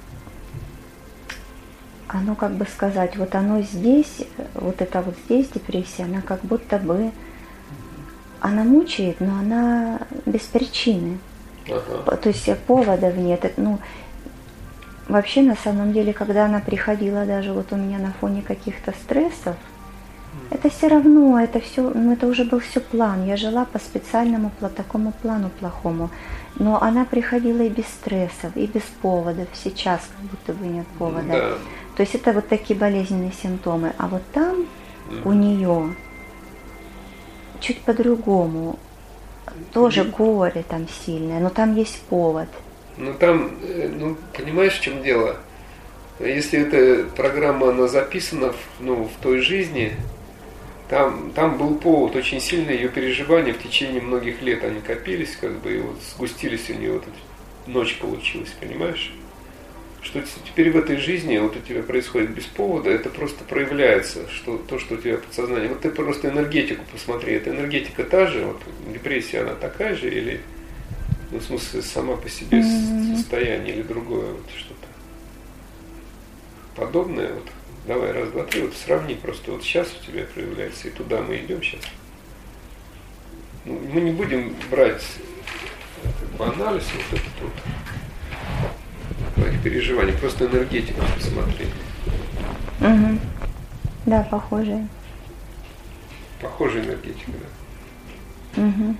оно, как бы сказать, вот оно здесь, вот это вот здесь депрессия, она как будто бы, она мучает, но она без причины. Ага. То есть поводов нет. Ну, вообще, на самом деле, когда она приходила даже вот у меня на фоне каких-то стрессов, это все равно, это все, ну это уже был все план. Я жила по специальному по такому плану плохому. Но она приходила и без стрессов, и без поводов. Сейчас как будто бы нет повода. Да. То есть это вот такие болезненные симптомы. А вот там mm-hmm. у нее чуть по-другому. Тоже mm-hmm. горе там сильное, но там есть повод. Ну там, ну понимаешь, в чем дело? Если эта программа, она записана в, ну, в той жизни, там, там был повод, очень сильное ее переживания в течение многих лет, они копились, как бы, и вот сгустились у нее, вот эта ночь получилась, понимаешь? Что теперь в этой жизни вот у тебя происходит без повода, это просто проявляется, что то, что у тебя подсознание. Вот ты просто энергетику посмотри, эта энергетика та же, вот депрессия, она такая же, или, ну, в смысле, сама по себе mm-hmm. состояние, или другое, вот что-то подобное, вот. Давай, раз, два, три, вот сравни просто, вот сейчас у тебя проявляется, и туда мы идем сейчас. Ну, мы не будем брать как бы анализ вот этот вот твоих переживаний, просто энергетику посмотри. Угу. Да, похожая. Похожая энергетика, да. Угу.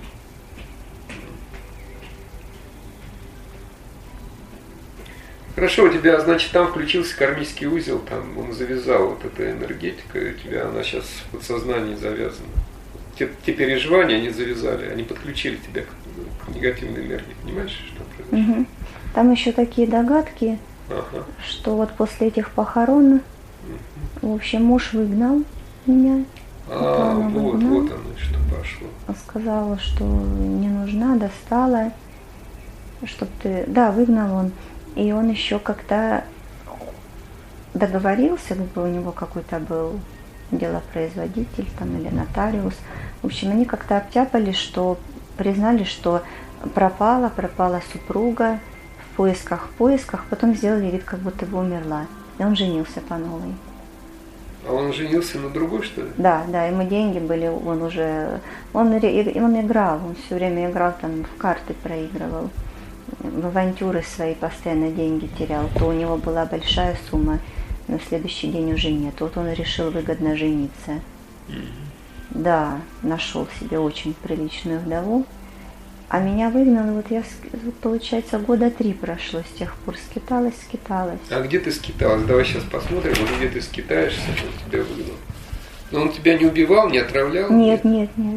Хорошо, у тебя, значит, там включился кармический узел, там он завязал вот эта энергетика, и у тебя она сейчас в подсознании завязана. Те, те переживания, они завязали, они подключили тебя к, к негативной энергии, понимаешь, что произошло? Угу. Там еще такие догадки, ага. что вот после этих похорон, угу. в общем, муж выгнал меня. А, вот, выгнал, вот оно что пошло. Сказала, что не нужна, достала, чтоб ты... Да, выгнал он. И он еще как-то договорился, как бы у него какой-то был делопроизводитель там, или нотариус. В общем, они как-то обтяпали, что признали, что пропала, пропала супруга в поисках, в поисках, потом сделали вид, как будто бы умерла. И он женился по новой. А он женился на другой, что ли? Да, да, ему деньги были, он уже, он, он играл, он все время играл там, в карты проигрывал. В авантюры свои постоянно деньги терял, то у него была большая сумма, на следующий день уже нет. Вот он решил выгодно жениться. Mm-hmm. Да, нашел себе очень приличную вдову. А меня выгнали, вот я, получается, года три прошло с тех пор, скиталась, скиталась. А где ты скиталась? Давай сейчас посмотрим, вот где ты скитаешься, он тебя выгнал. Но он тебя не убивал, не отравлял? Нет, нет, нет.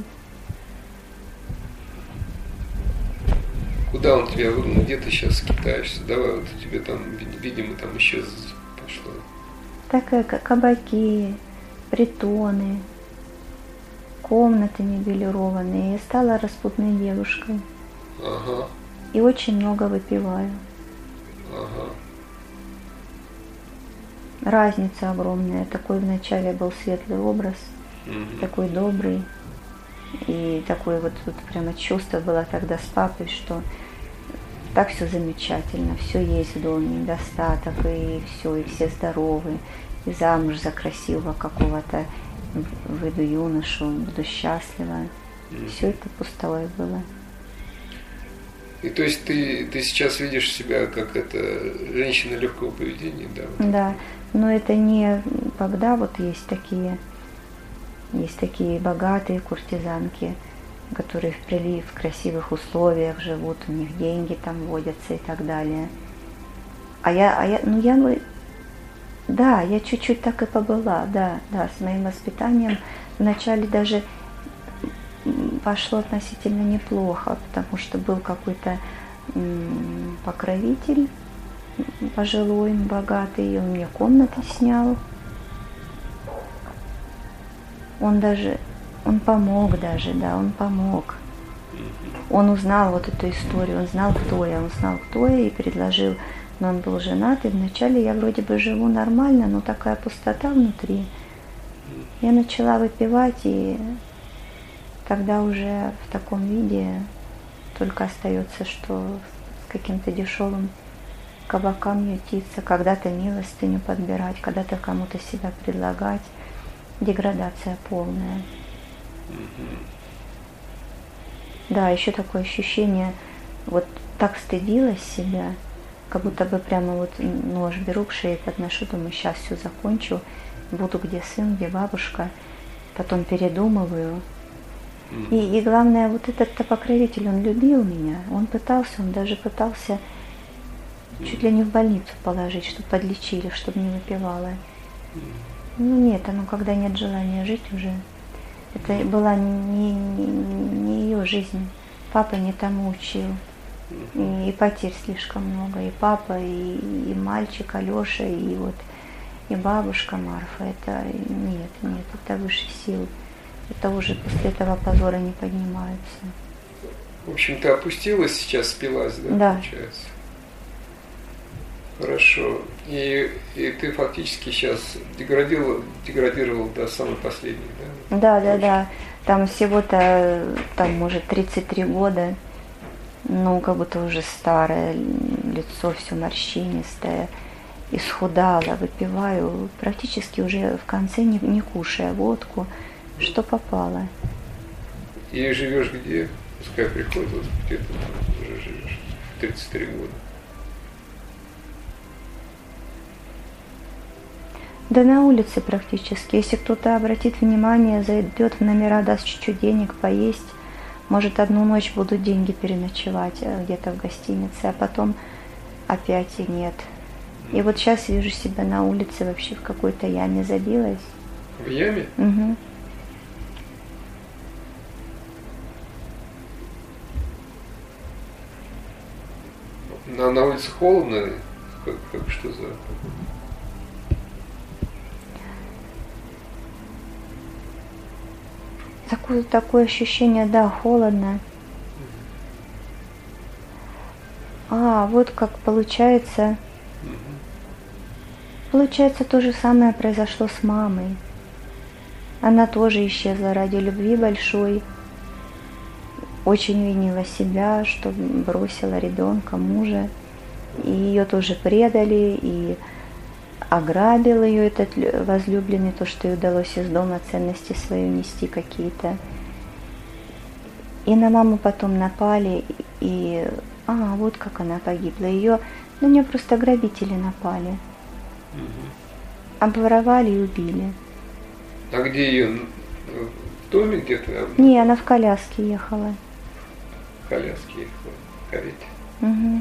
Куда он тебя выгнал? Где ты сейчас скитаешься? Давай, вот тебе там, видимо, там еще пошло. Так, кабаки, притоны, комнаты мебелированные. Я стала распутной девушкой. Ага. И очень много выпиваю. Ага. Разница огромная. Такой вначале был светлый образ, угу. такой добрый. И такое вот, вот прямо чувство было тогда с папой, что так все замечательно, все есть в доме, достаток, и все, и все здоровы, и замуж за красивого какого-то выйду юношу, буду счастлива. Mm. Все это пустое было. И то есть ты, ты сейчас видишь себя как это женщина легкого поведения, да? Вот. Да, но это не когда вот есть такие, есть такие богатые куртизанки, которые в прилив, в красивых условиях живут, у них деньги там водятся и так далее. А я, а я, ну я бы, да, я чуть-чуть так и побыла, да, да, с моим воспитанием. Вначале даже пошло относительно неплохо, потому что был какой-то покровитель пожилой, богатый, и он мне комнаты снял. Он даже, он помог даже, да, он помог. Он узнал вот эту историю, он знал, кто я, он знал, кто я, и предложил, но он был женат, и вначале я вроде бы живу нормально, но такая пустота внутри. Я начала выпивать, и тогда уже в таком виде только остается, что с каким-то дешевым кабакам ютиться, когда-то милостыню подбирать, когда-то кому-то себя предлагать. Деградация полная. Да, еще такое ощущение, вот так стыдилась себя, как будто бы прямо вот нож беру к шее, подношу, думаю, сейчас все закончу, буду где сын, где бабушка, потом передумываю. И, и главное, вот этот-то покровитель, он любил меня, он пытался, он даже пытался чуть ли не в больницу положить, чтобы подлечили, чтобы не выпивала. Ну нет, ну когда нет желания жить уже, это была не, не, не ее жизнь. Папа не тому учил. И, и потерь слишком много. И папа, и, и мальчик Алеша, и вот и бабушка Марфа. Это нет, нет, это выше сил. Это уже после этого позора не поднимаются. В общем, ты опустилась сейчас, спилась, да, да. Получается? Хорошо. И, и ты фактически сейчас деградировал, деградировал до самой последней, да? Да, да, да. Там всего-то, там, может, тридцать три года, ну, как будто уже старое, лицо все морщинистое, исхудала, выпиваю, практически уже в конце не, не кушая водку, что попало. И живешь где? Пускай приходит, вот где ты уже живешь, тридцать три года. Да на улице практически. Если кто-то обратит внимание, зайдет в номера, даст чуть-чуть денег поесть, может, одну ночь будут деньги переночевать где-то в гостинице, а потом опять и нет. И вот сейчас вижу себя на улице, вообще в какой-то яме забилась. В яме? Угу. На, на улице холодно? Как, как что за... Такое, такое ощущение, да, холодно. А, вот как получается. Получается, то же самое произошло с мамой. Она тоже исчезла ради любви большой. Очень винила себя, что бросила ребенка, мужа. И ее тоже предали, и ограбил ее этот возлюбленный, то, что ей удалось из дома ценности свои унести какие-то. И на маму потом напали, и... А, вот как она погибла. Ее... На нее просто грабители напали. Угу. Обворовали и убили. А где ее? В доме где-то? Не, она в коляске ехала. В коляске ехала, в карете. Угу.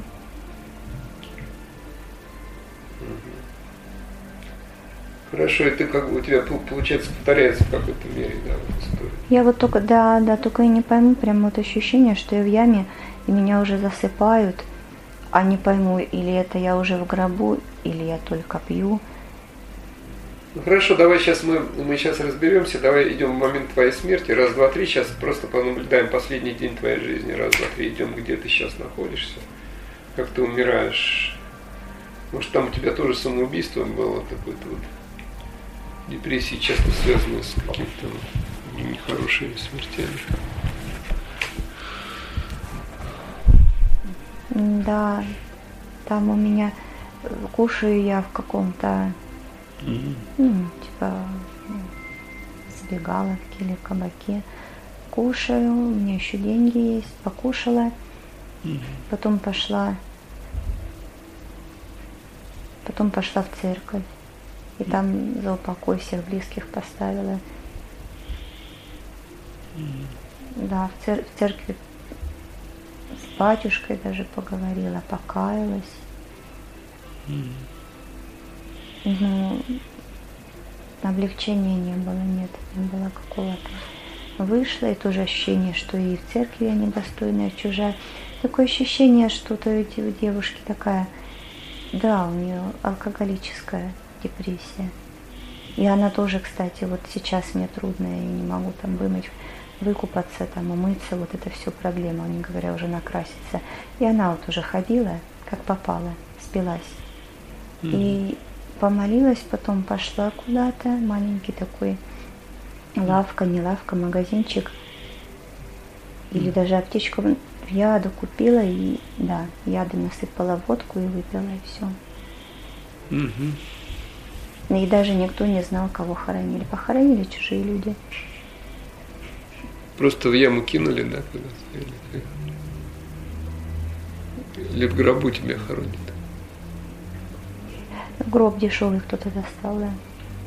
Хорошо, и ты как бы у тебя получается повторяется в какой-то мере, да, вот история. Я вот только, да, да, только и не пойму, прям вот ощущение, что я в яме, и меня уже засыпают, а не пойму, или это я уже в гробу, или я только пью. Ну хорошо, давай сейчас мы, мы сейчас разберемся, давай идем в момент твоей смерти, раз, два, три, сейчас просто понаблюдаем последний день твоей жизни, раз, два, три, идем, где ты сейчас находишься, как ты умираешь. Может, там у тебя тоже самоубийство было, какое-то вот депрессии, часто связаны с какими-то нехорошими смертями. Да, там у меня кушаю я в каком-то, mm-hmm. ну, типа, забегаловке или кабаке. Кушаю, у меня еще деньги есть, покушала, mm-hmm. потом пошла, потом пошла в церковь. И там за упокой всех близких поставила. Mm-hmm. Да, в, цер- в церкви с батюшкой даже поговорила, покаялась. Mm-hmm. Ну, облегчения не было, нет, не было какого-то. вышла, и тоже ощущение, что и в церкви я недостойная, чужая. Такое ощущение, что то у девушки такая, да, у нее алкоголическая депрессия. И она тоже, кстати, вот сейчас мне трудно, я не могу там вымыть, выкупаться, там, умыться, вот это все проблема, не говоря уже накраситься. И она вот уже ходила, как попала, спилась. Mm-hmm. И помолилась, потом пошла куда-то, маленький такой, лавка, не лавка, магазинчик, или mm-hmm. даже аптечку, яду купила, и, да, яды насыпала в водку и выпила, и все. Mm-hmm. И даже никто не знал, кого хоронили. Похоронили чужие люди. Просто в яму кинули, да, когда или в гробу тебя хоронят? Гроб дешевый кто-то достал, да.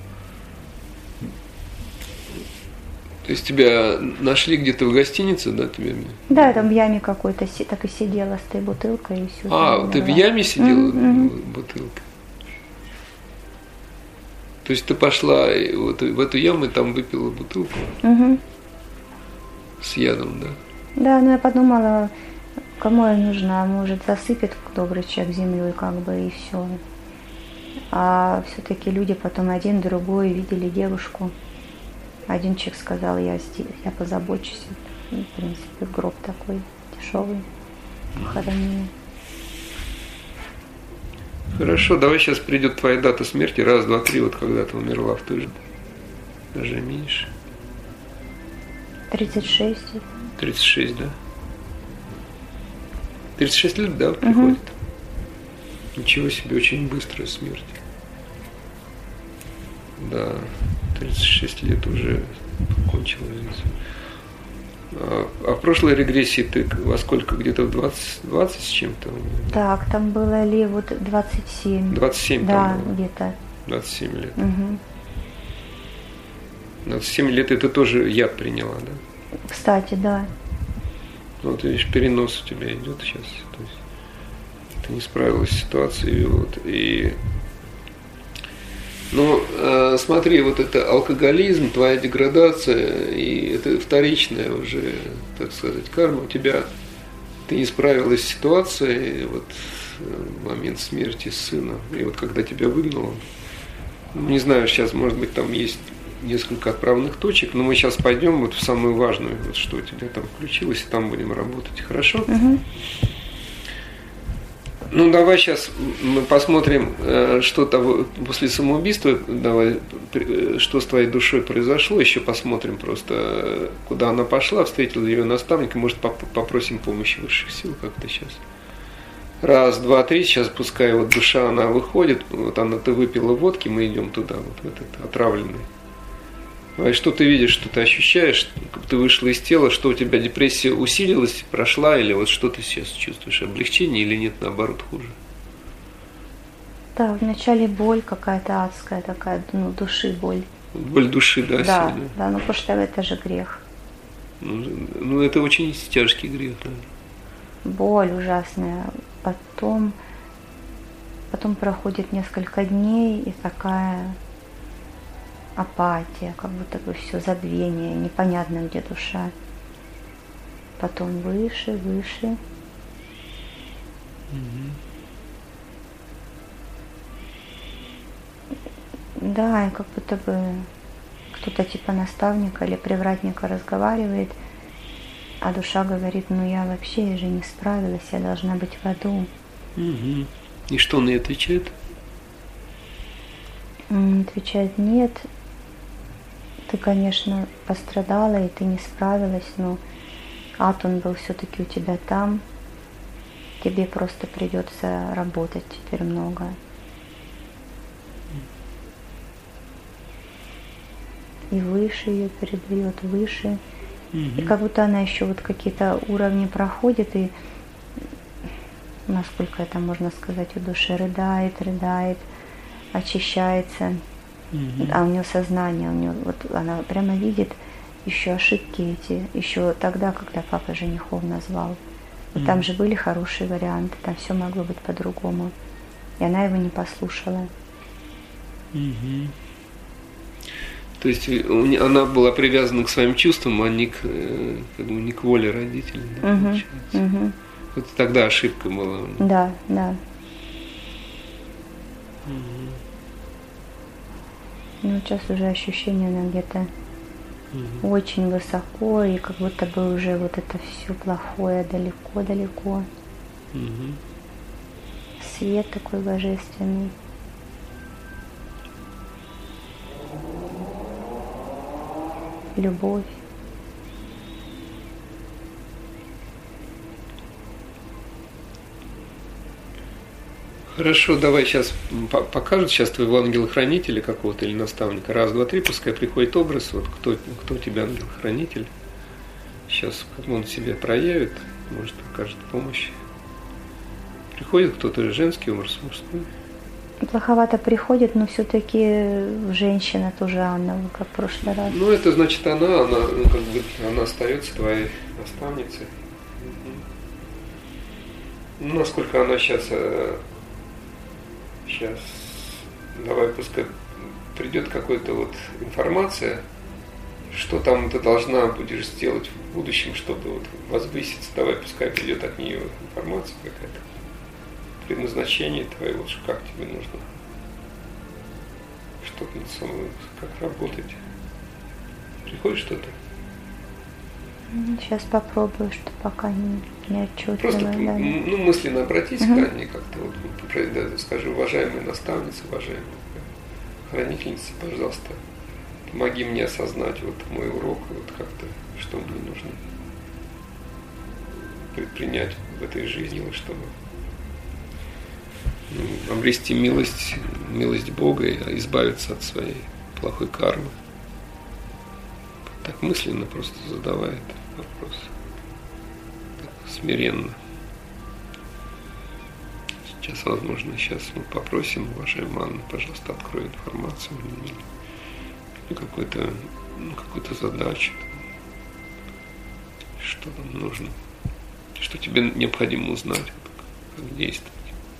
То есть тебя нашли где-то в гостинице, да, тебе? Да, там в яме какой-то, так и сидела с той бутылкой и все. А, ты в яме сидела, mm-hmm. бутылкой? То есть ты пошла вот в эту яму и там выпила бутылку? Угу. С ядом, да? Да, но я подумала, кому я нужна, может засыпет добрый человек землей, как бы, и все. А все-таки люди потом один, другой видели девушку. Один человек сказал, я, я позабочусь. И, в принципе, гроб такой дешевый, похоронили. Хорошо, давай сейчас придет твоя дата смерти, раз, два, три, вот когда ты умерла в той же, даже меньше. тридцать шесть. тридцать шесть, да? тридцать шесть лет, да, приходит? Угу. Ничего себе, очень быстрая смерть. Да, тридцать шесть лет уже кончила жизнь. А, а в прошлой регрессии ты во сколько? Где-то в двадцать, двадцать с чем-то? Так, там было ли вот двадцать семь. двадцать семь да, там было? где-то. двадцать семь лет. Угу. двадцать семь лет и ты тоже яд приняла, да? Кстати, да. Вот видишь, перенос у тебя идет сейчас. То есть ты не справилась с ситуацией. Вот, и ну, э, смотри, вот это алкоголизм, твоя деградация, и это вторичная уже, так сказать, карма. У тебя, ты не справилась с ситуацией, вот в момент смерти сына, и вот когда тебя выгнало, ну, не знаю, сейчас, может быть, там есть несколько отправных точек, но мы сейчас пойдем вот в самую важную, вот что у тебя там включилось, и там будем работать. Хорошо? Угу. Ну, давай сейчас мы посмотрим, что того после самоубийства, давай, что с твоей душой произошло, еще посмотрим просто, куда она пошла, встретила ее наставника, может, попросим помощи высших сил как-то сейчас. Раз, два, три, сейчас пускай вот душа, она выходит, вот она, ты выпила водки, мы идем туда, вот в этот отравленный. А что ты видишь, что ты ощущаешь, как ты вышла из тела, что у тебя депрессия усилилась, прошла, или вот что ты сейчас чувствуешь, облегчение или нет, наоборот, хуже? Да, вначале боль какая-то адская такая, ну, души боль. Боль души, да, да, сегодня? Да, ну, потому что это же грех. Ну, ну это очень тяжкий грех, да. Боль ужасная, потом, потом проходит несколько дней, и такая апатия, как будто бы все забвение, непонятно, где душа. Потом выше, выше. Угу. Да, и как будто бы кто-то типа наставника или привратника разговаривает, а душа говорит, ну я вообще же не справилась, я должна быть в аду. Угу. И что он ей отвечает? Отвечает, нет, ты, конечно, пострадала, и ты не справилась, но ад, он был все-таки у тебя там. Тебе просто придется работать теперь много. И выше ее передает, выше. Mm-hmm. И как будто она еще вот какие-то уровни проходит, и, насколько это можно сказать, у души рыдает, рыдает, очищается. Mm-hmm. А у нее сознание, у нее вот она прямо видит еще ошибки эти, еще тогда, когда папа женихов назвал. Вот mm-hmm. там же были хорошие варианты, там все могло быть по-другому. И она его не послушала. Mm-hmm. То есть она была привязана к своим чувствам, а не к, как бы, не к воле родителей. Да, угу, получается. Угу. Вот тогда ошибка была. Да, да. Угу. Ну, сейчас уже ощущение, она где-то угу. очень высоко, и как будто бы уже вот это все плохое далеко-далеко. Угу. Свет такой божественный. Любовь. Хорошо, давай сейчас покажут сейчас твоего ангела-хранителя какого-то или наставника. Раз, два, три, пускай приходит образ, вот кто, кто у тебя ангел-хранитель. Сейчас он себя проявит, может, окажет помощь. Приходит кто-то, женский образ, мужской. Плоховато приходит, но все-таки женщина тоже Анна, как в прошлый раз. Ну, это значит она, она, ну, как бы, она остается твоей наставницей. Ну, насколько она сейчас, сейчас, давай, пускай придет какая-то вот информация, что там ты должна будешь сделать в будущем, чтобы вот возвыситься. Давай, пускай придет от нее информация какая-то. Предназначение твоего, как тебе нужно, что как работать. Приходит что-то? Сейчас попробую, что пока не, не отчетливо. Просто да. ну, мысленно обратись угу. к Анне как-то, вот, да, скажи, уважаемая наставница, уважаемая хранительница, пожалуйста, помоги мне осознать вот мой урок, вот как-то, что мне нужно предпринять в этой жизни, чтобы обрести милость, милость Бога и избавиться от своей плохой кармы. Так мысленно просто задавай этот вопрос. Так, смиренно. Сейчас, возможно, сейчас мы попросим, уважаемая Анна, пожалуйста, открой информацию или какую-то, ну, какую-то задачу, что нам нужно, что тебе необходимо узнать, как действовать.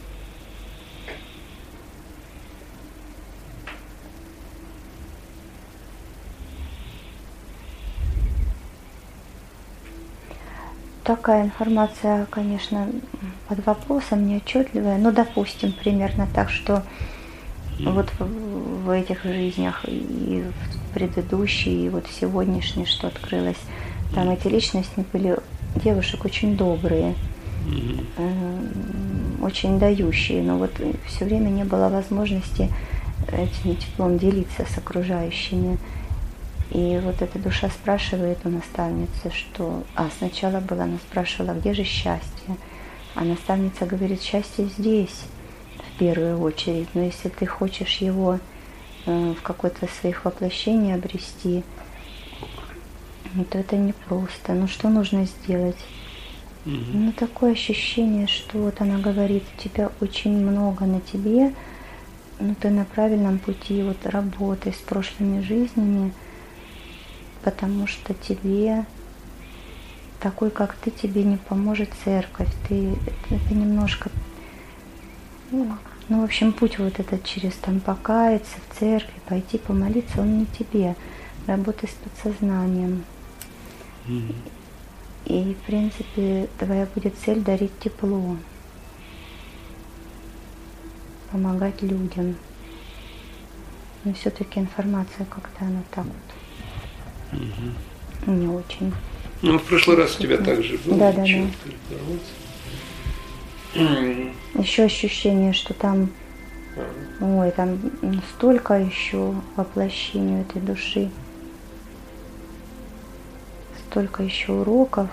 Такая информация, конечно, под вопросом, неотчетливая, но, допустим, примерно так, что вот в, в этих жизнях и в предыдущей, и вот в сегодняшней, что открылось, там эти личности были девушек очень добрые, э, очень дающие, но вот все время не было возможности этим теплом делиться с окружающими. И вот эта душа спрашивает у наставницы, что... А, сначала была, она спрашивала, где же счастье? А наставница говорит, счастье здесь, в первую очередь. Но если ты хочешь его э, в какое-то своих воплощений обрести, то это непросто. Ну что нужно сделать? Mm-hmm. Ну такое ощущение, что вот она говорит, у тебя очень много на тебе, но ты на правильном пути вот работы с прошлыми жизнями, потому что тебе, такой как ты, тебе не поможет церковь. Ты, это, это немножко, ну, ну, в общем, путь вот этот через там покаяться в церкви, пойти помолиться, он не тебе. Работай с подсознанием. Mm-hmm. И, в принципе, твоя будет цель дарить тепло, помогать людям. Но все-таки информация как-то она так вот. Угу. Не очень. Ну, в прошлый раз у тебя так же было. Да, да, да. Еще ощущение, что там, ага. ой, там столько еще воплощений этой души, столько еще уроков.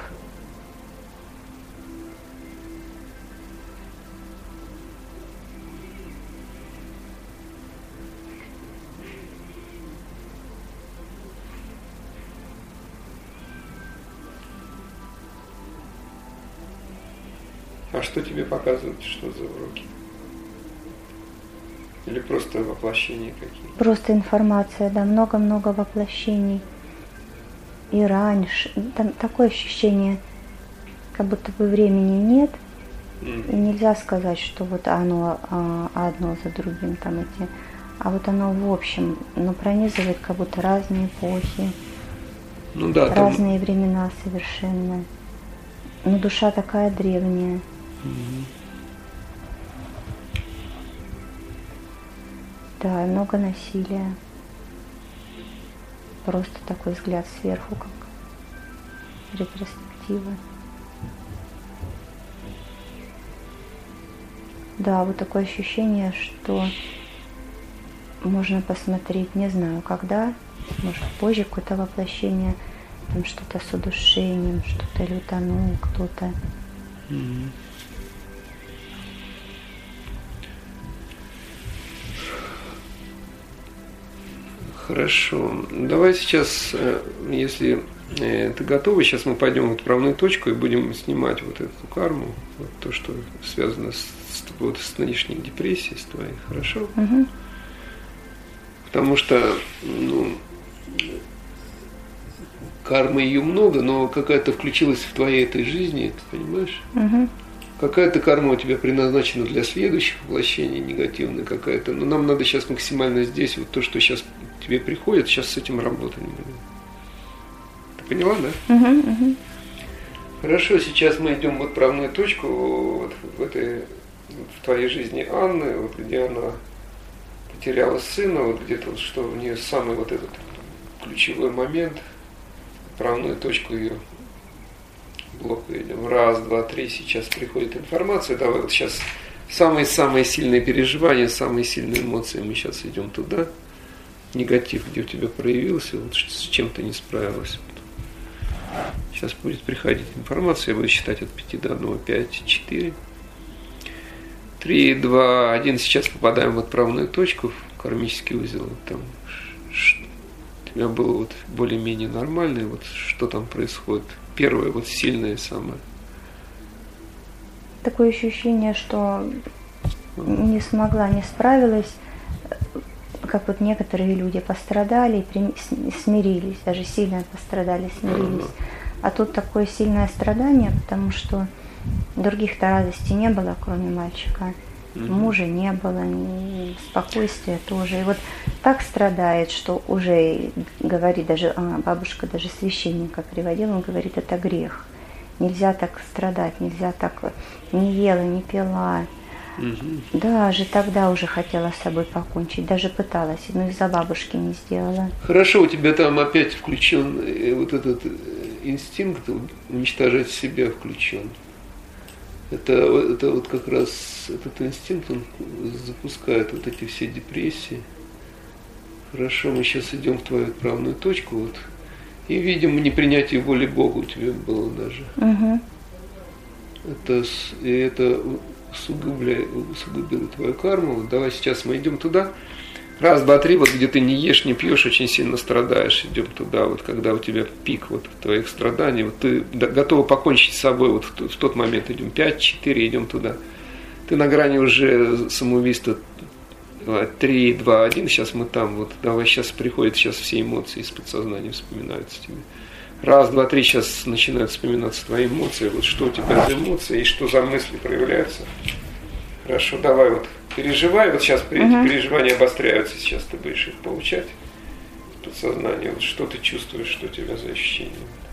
А что тебе показывают, что за уроки? Или просто воплощения какие-то? Просто информация, да, много-много воплощений. И раньше, там такое ощущение, как будто бы времени нет, mm. и нельзя сказать, что вот оно одно за другим, там эти а вот оно в общем, ну, пронизывает как будто разные эпохи, ну, да, разные там... времена совершенно. Но душа такая древняя. Угу. Да, и много насилия. Просто такой взгляд сверху, как ретроспектива. Да, вот такое ощущение, что можно посмотреть, не знаю, когда, может, позже какое-то воплощение, там что-то с удушением, что-то или утонул кто-то. Mm-hmm. Хорошо. Давай сейчас, если ты готова, сейчас мы пойдем в отправную точку и будем снимать вот эту карму, вот то, что связано с, вот, с нынешней депрессией, с твоей. Хорошо? Угу. Потому что, ну, кармы ее много, но какая-то включилась в твоей этой жизни, ты понимаешь? Угу. Какая-то карма у тебя предназначена для следующих воплощений, негативная какая-то. Но нам надо сейчас максимально здесь, вот то, что сейчас тебе приходит, сейчас с этим работать будем. Ты поняла, да? Угу, угу. Хорошо, сейчас мы идем в отправную точку, вот в этой, в твоей жизни Анны, вот где она потеряла сына, вот где-то вот, что у нее самый вот этот ключевой момент, отправную точку ее. Блок идем. Раз, два, три. Сейчас приходит информация. Давай вот сейчас самые-самые сильные переживания, самые сильные эмоции. Мы сейчас идем туда. Негатив, где у тебя проявился, вот с чем ты не справилась. Сейчас будет приходить информация. Я буду считать от пяти до одного. пять, четыре, три, два, один. Сейчас попадаем в отправную точку, в кармический узел. Там у тебя было вот более-менее нормально. Вот что там происходит. Первое, вот сильное самое. Такое ощущение, что не смогла, не справилась, как вот некоторые люди пострадали и смирились, даже сильно пострадали, смирились. А тут такое сильное страдание, потому что других-то радостей не было, кроме мальчика. Угу. Мужа не было, спокойствия тоже. И вот так страдает, что уже говорит даже, а, бабушка даже священника приводила, он говорит, это грех. Нельзя так страдать, нельзя так, не ела, не пила. Угу. Даже тогда уже хотела с собой покончить, даже пыталась, но из-за бабушки не сделала. Хорошо, у тебя там опять включен вот этот инстинкт уничтожать себя включен. Это, это вот как раз этот инстинкт, он запускает вот эти все депрессии. Хорошо, мы сейчас идем в твою отправную точку, вот, и видим непринятие воли Бога у тебя было даже. Угу. Это, и это усугубляет, усугубило твою карму. Вот давай сейчас мы идем туда. Раз, два, три, вот где ты не ешь, не пьешь, очень сильно страдаешь, идем туда, вот когда у тебя пик вот твоих страданий, вот ты готова покончить с собой, вот в, в тот момент идем, пять, четыре, идем туда. Ты на грани уже самоубийства, три, два, один, сейчас мы там, вот давай сейчас приходят, сейчас все эмоции из подсознания вспоминаются тебе. Раз, два, три, сейчас начинают вспоминаться твои эмоции, вот что у тебя за эмоции и что за мысли проявляются. Хорошо, давай вот. Переживай, вот сейчас эти uh-huh. переживания обостряются, сейчас ты будешь их получать в подсознании. Вот что ты чувствуешь, что у тебя за ощущения?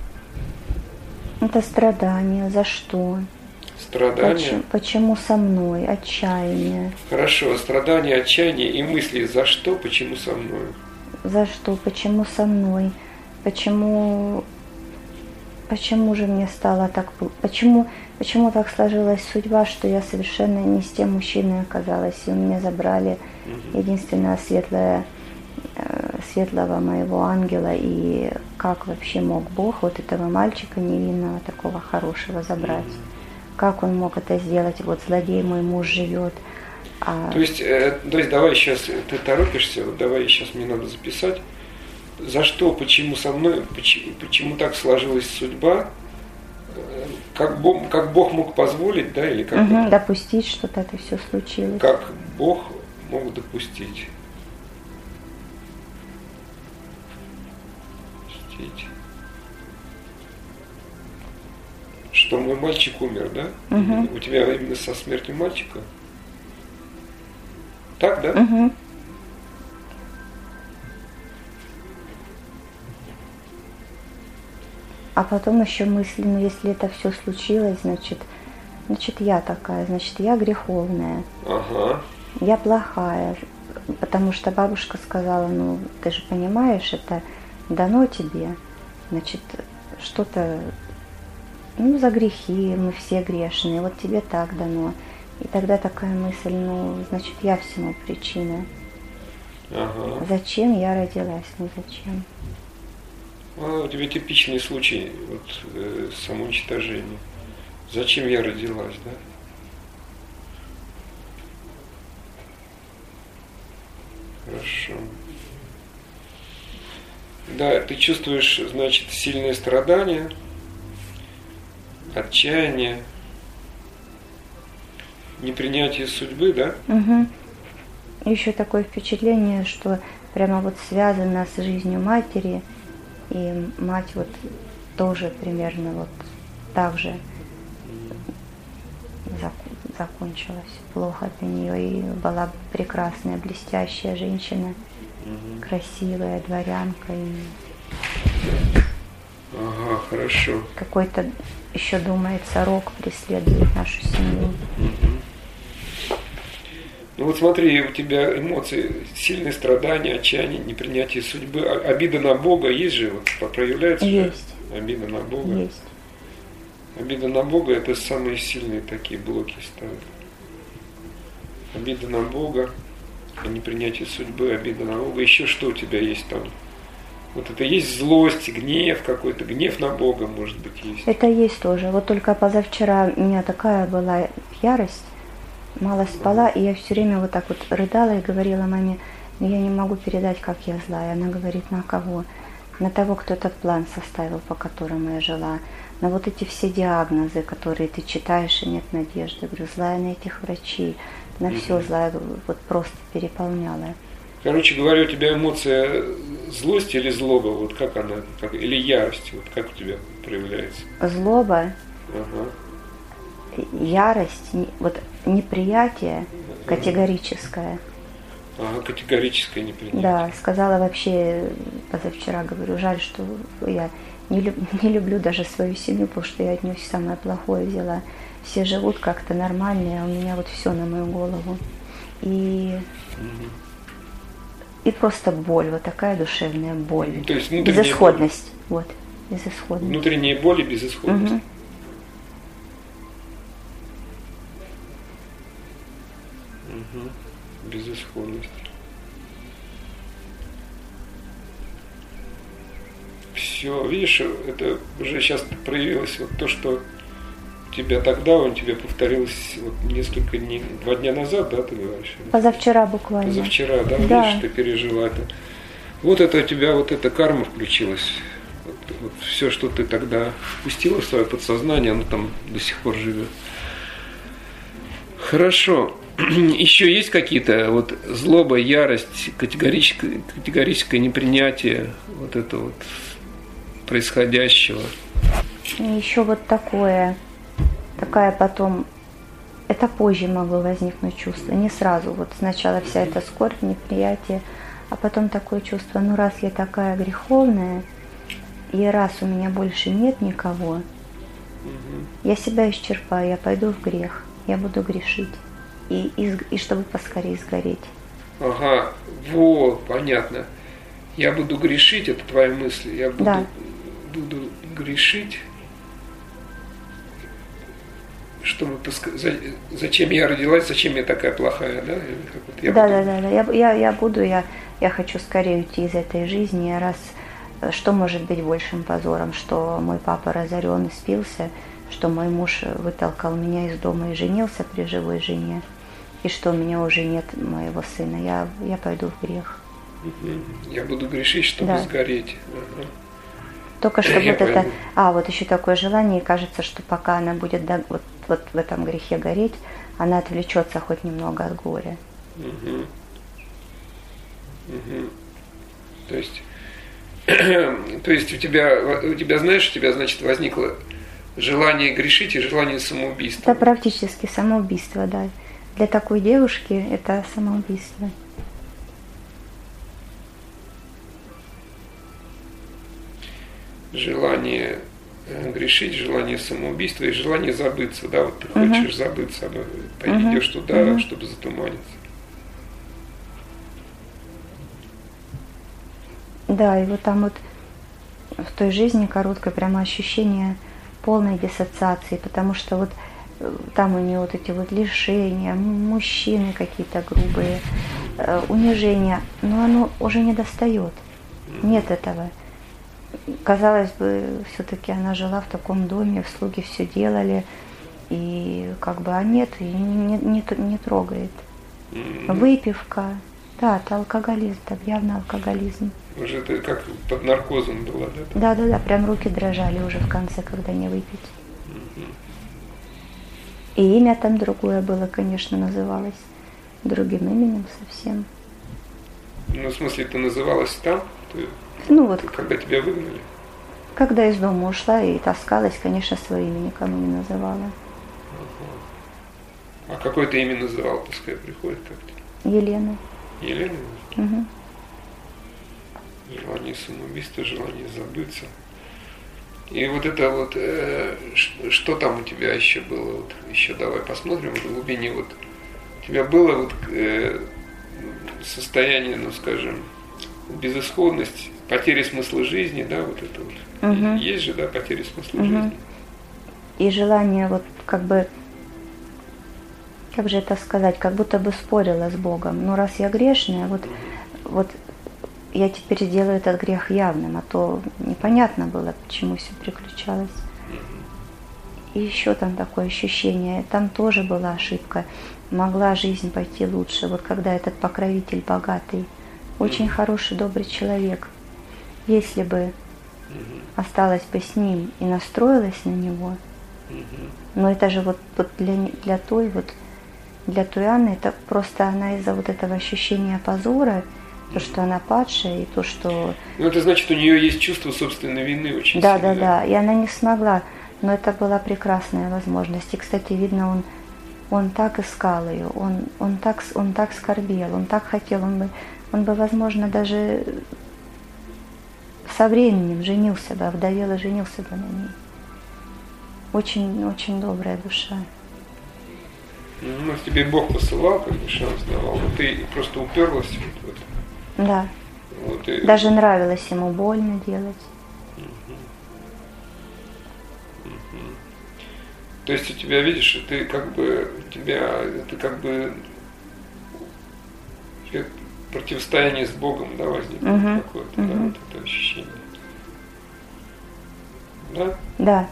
Это страдание, за что? Страдание. Почему, почему со мной? Отчаяние. Хорошо, страдание, отчаяние и мысли за что, почему со мной? За что, почему со мной? Почему, почему же мне стало так, почему... Почему так сложилась судьба, что я совершенно не с тем мужчиной оказалась, и у меня забрали угу. единственное светлое, светлого моего ангела, и как вообще мог Бог вот этого мальчика невинного, такого хорошего забрать? Угу. Как он мог это сделать? Вот злодей мой муж живет. А... То есть, э, то есть давай сейчас, ты торопишься, вот давай сейчас мне надо записать, за что, почему со мной, почему, почему так сложилась судьба, Как Бог, как Бог мог позволить, да, или как угу, допустить, что-то это все случилось. Как Бог мог допустить. Допустить. Что мой мальчик умер, да? Угу. У тебя именно со смертью мальчика? Так, да? Угу. А потом еще мысль, ну если это все случилось, значит, значит я такая, значит я греховная, Ага. я плохая, потому что бабушка сказала, ну ты же понимаешь, это дано тебе, значит что-то, ну за грехи, мы все грешные, вот тебе так дано. И тогда такая мысль, ну значит я всему причина. Ага. Зачем я родилась, ну зачем? А, у тебя типичный случай вот, э, самоуничтожения. Зачем я родилась, да? Хорошо. Да, ты чувствуешь, значит, сильные страдания, отчаяние, непринятие судьбы, да? Угу. Еще такое впечатление, что прямо вот связано с жизнью матери, и мать вот тоже примерно вот так же зак- закончилась плохо для нее, и была прекрасная, блестящая женщина, Угу. красивая дворянка, и Ага, хорошо. какой-то еще, думается, рок преследует нашу семью. Угу. Ну вот смотри, у тебя эмоции, сильные страдания, отчаяние, непринятие судьбы, а- обида на Бога есть же, вот проявляется же? Есть. Обида на Бога. Есть. Обида на Бога — это самые сильные такие блоки ставят. Обида на Бога, непринятие судьбы, обида на Бога. Еще что у тебя есть там? Вот это есть злость, гнев какой-то, гнев на Бога, может быть, есть. Это есть тоже. Вот только позавчера у меня такая была ярость, мало спала, и я все время вот так вот рыдала и говорила маме, ну я не могу передать, как я злая. Она говорит, на кого? На того, кто этот план составил, по которому я жила. На вот эти все диагнозы, которые ты читаешь, и нет надежды. Я говорю, злая на этих врачей, на все злая, вот просто переполняла. Короче говоря, у тебя эмоция злость или злоба, вот как она, как, или ярость, вот как у тебя проявляется? Злоба, Ага. ярость, не- вот неприятие категорическое. Ага, категорическое непринятие. Да, сказала вообще позавчера, говорю, жаль, что я не, люб- не люблю даже свою семью, потому что я от нее самое плохое взяла. Все живут как-то нормально, а у меня вот все на мою голову. И, и просто боль, вот такая душевная боль. То есть внутренняя Безысходность. Вот, безысходность. Внутренние боли, безысходность. Мгм. Угу. Безысходность. Все, видишь, это уже сейчас проявилось вот то, что у тебя тогда, у тебя повторилось вот несколько дней, два дня назад, да, ты говоришь? Позавчера буквально. Позавчера, да, Да. видишь, ты пережила это. Вот это у тебя, вот эта карма включилась. Вот, вот все, что ты тогда впустила в свое подсознание, оно там до сих пор живет. Хорошо. Еще есть какие-то вот злоба, ярость, категорическое, категорическое непринятие вот этого вот происходящего? И еще вот такое, такая потом, это позже могло возникнуть чувство, не сразу. Вот сначала вся эта скорбь, неприятие, а потом такое чувство, ну раз я такая греховная, и раз у меня больше нет никого, я себя исчерпаю, я пойду в грех, я буду грешить. И, и, и чтобы поскорее сгореть. Ага, вот, понятно. Я буду грешить, это твоя мысль. Я буду, Да. буду грешить, чтобы поск- за- зачем я родилась, зачем я такая плохая, да? Или как вот я Да, буду- да, да, да. Я, я, я буду, я, я хочу скорее уйти из этой жизни. А раз что может быть большим позором, что мой папа разорен и спился, что мой муж вытолкал меня из дома и женился при живой жене, и что у меня уже нет моего сына, я, я пойду в грех. Мгм. Я буду грешить, чтобы Да. сгореть. Ага. Только что Я вот это, пойму. а вот еще такое желание, и кажется, что пока она будет да, вот, вот в этом грехе гореть, она отвлечется хоть немного от горя. Мгм. Мгм. То есть, то есть у тебя, у тебя, знаешь, у тебя, значит, возникло желание грешить и желание самоубийства. Это практически самоубийство, да. Для такой девушки это самоубийство. Желание грешить, желание самоубийства и желание забыться, да, вот ты хочешь uh-huh. забыться, пойдешь uh-huh. туда, uh-huh. чтобы затуманиться. Да, и вот там вот в той жизни короткое прямо ощущение полной диссоциации, потому что вот там у нее вот эти вот лишения, мужчины какие-то грубые, унижения, но оно уже не достает, нет этого. Казалось бы, все-таки она жила в таком доме, слуги все делали, и как бы, а нет, и не, не, не трогает. Выпивка, да, это алкоголизм, это явно алкоголизм. Уже это как под наркозом было, да? Да, да, да, прям руки дрожали уже в конце, когда не выпить. И имя там другое было, конечно, называлось другим именем совсем. Ну, в смысле, ты называлась там? Ты, ну вот. Когда тебя выгнали? Когда из дома ушла и таскалась, конечно, свое имя никому не называла. Ага. А какое ты имя называла, пускай приходит как-то? Елена. Елена? Угу. Желание самоубийства, желание забыться. И вот это вот, э, что там у тебя еще было? Вот еще давай посмотрим в глубине. Вот у тебя было вот э, состояние, ну скажем, безысходность, потери смысла жизни, да, вот это вот. Угу. Есть же, да, потери смысла угу. жизни. И желание вот как бы, как же это сказать, как будто бы спорила с Богом. Ну раз я грешная, вот, угу. вот я теперь сделаю этот грех явным, а то непонятно было, почему все приключалось. И еще там такое ощущение, там тоже была ошибка, могла жизнь пойти лучше. Вот когда этот покровитель богатый, очень хороший, добрый человек, если бы осталась бы с ним и настроилась на него, но это же вот, вот для, для той вот, для той Анны, это просто она из-за вот этого ощущения позора, то, что она падшая, и то, что... Ну, это значит, у нее есть чувство собственной вины очень да, сильно. Да, да, да, и она не смогла, но это была прекрасная возможность. И, кстати, видно, он, он так искал ее, он, он, так, он так скорбел, он так хотел, он бы, он бы, возможно, даже со временем женился бы, овдовел и женился бы на ней. Очень, очень добрая душа. Ну, тебе Бог посылал, как бы шанс давал, но ты просто уперлась вот в это. Да. Вот и... Даже нравилось ему больно делать. Угу. Угу. То есть у тебя, видишь, ты как бы, у тебя, ты как бы противостояние с Богом, да, возникло угу. какое-то, угу. да, вот это ощущение. Да? Да.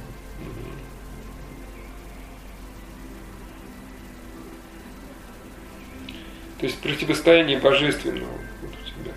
То есть противостояние божественного вот у тебя.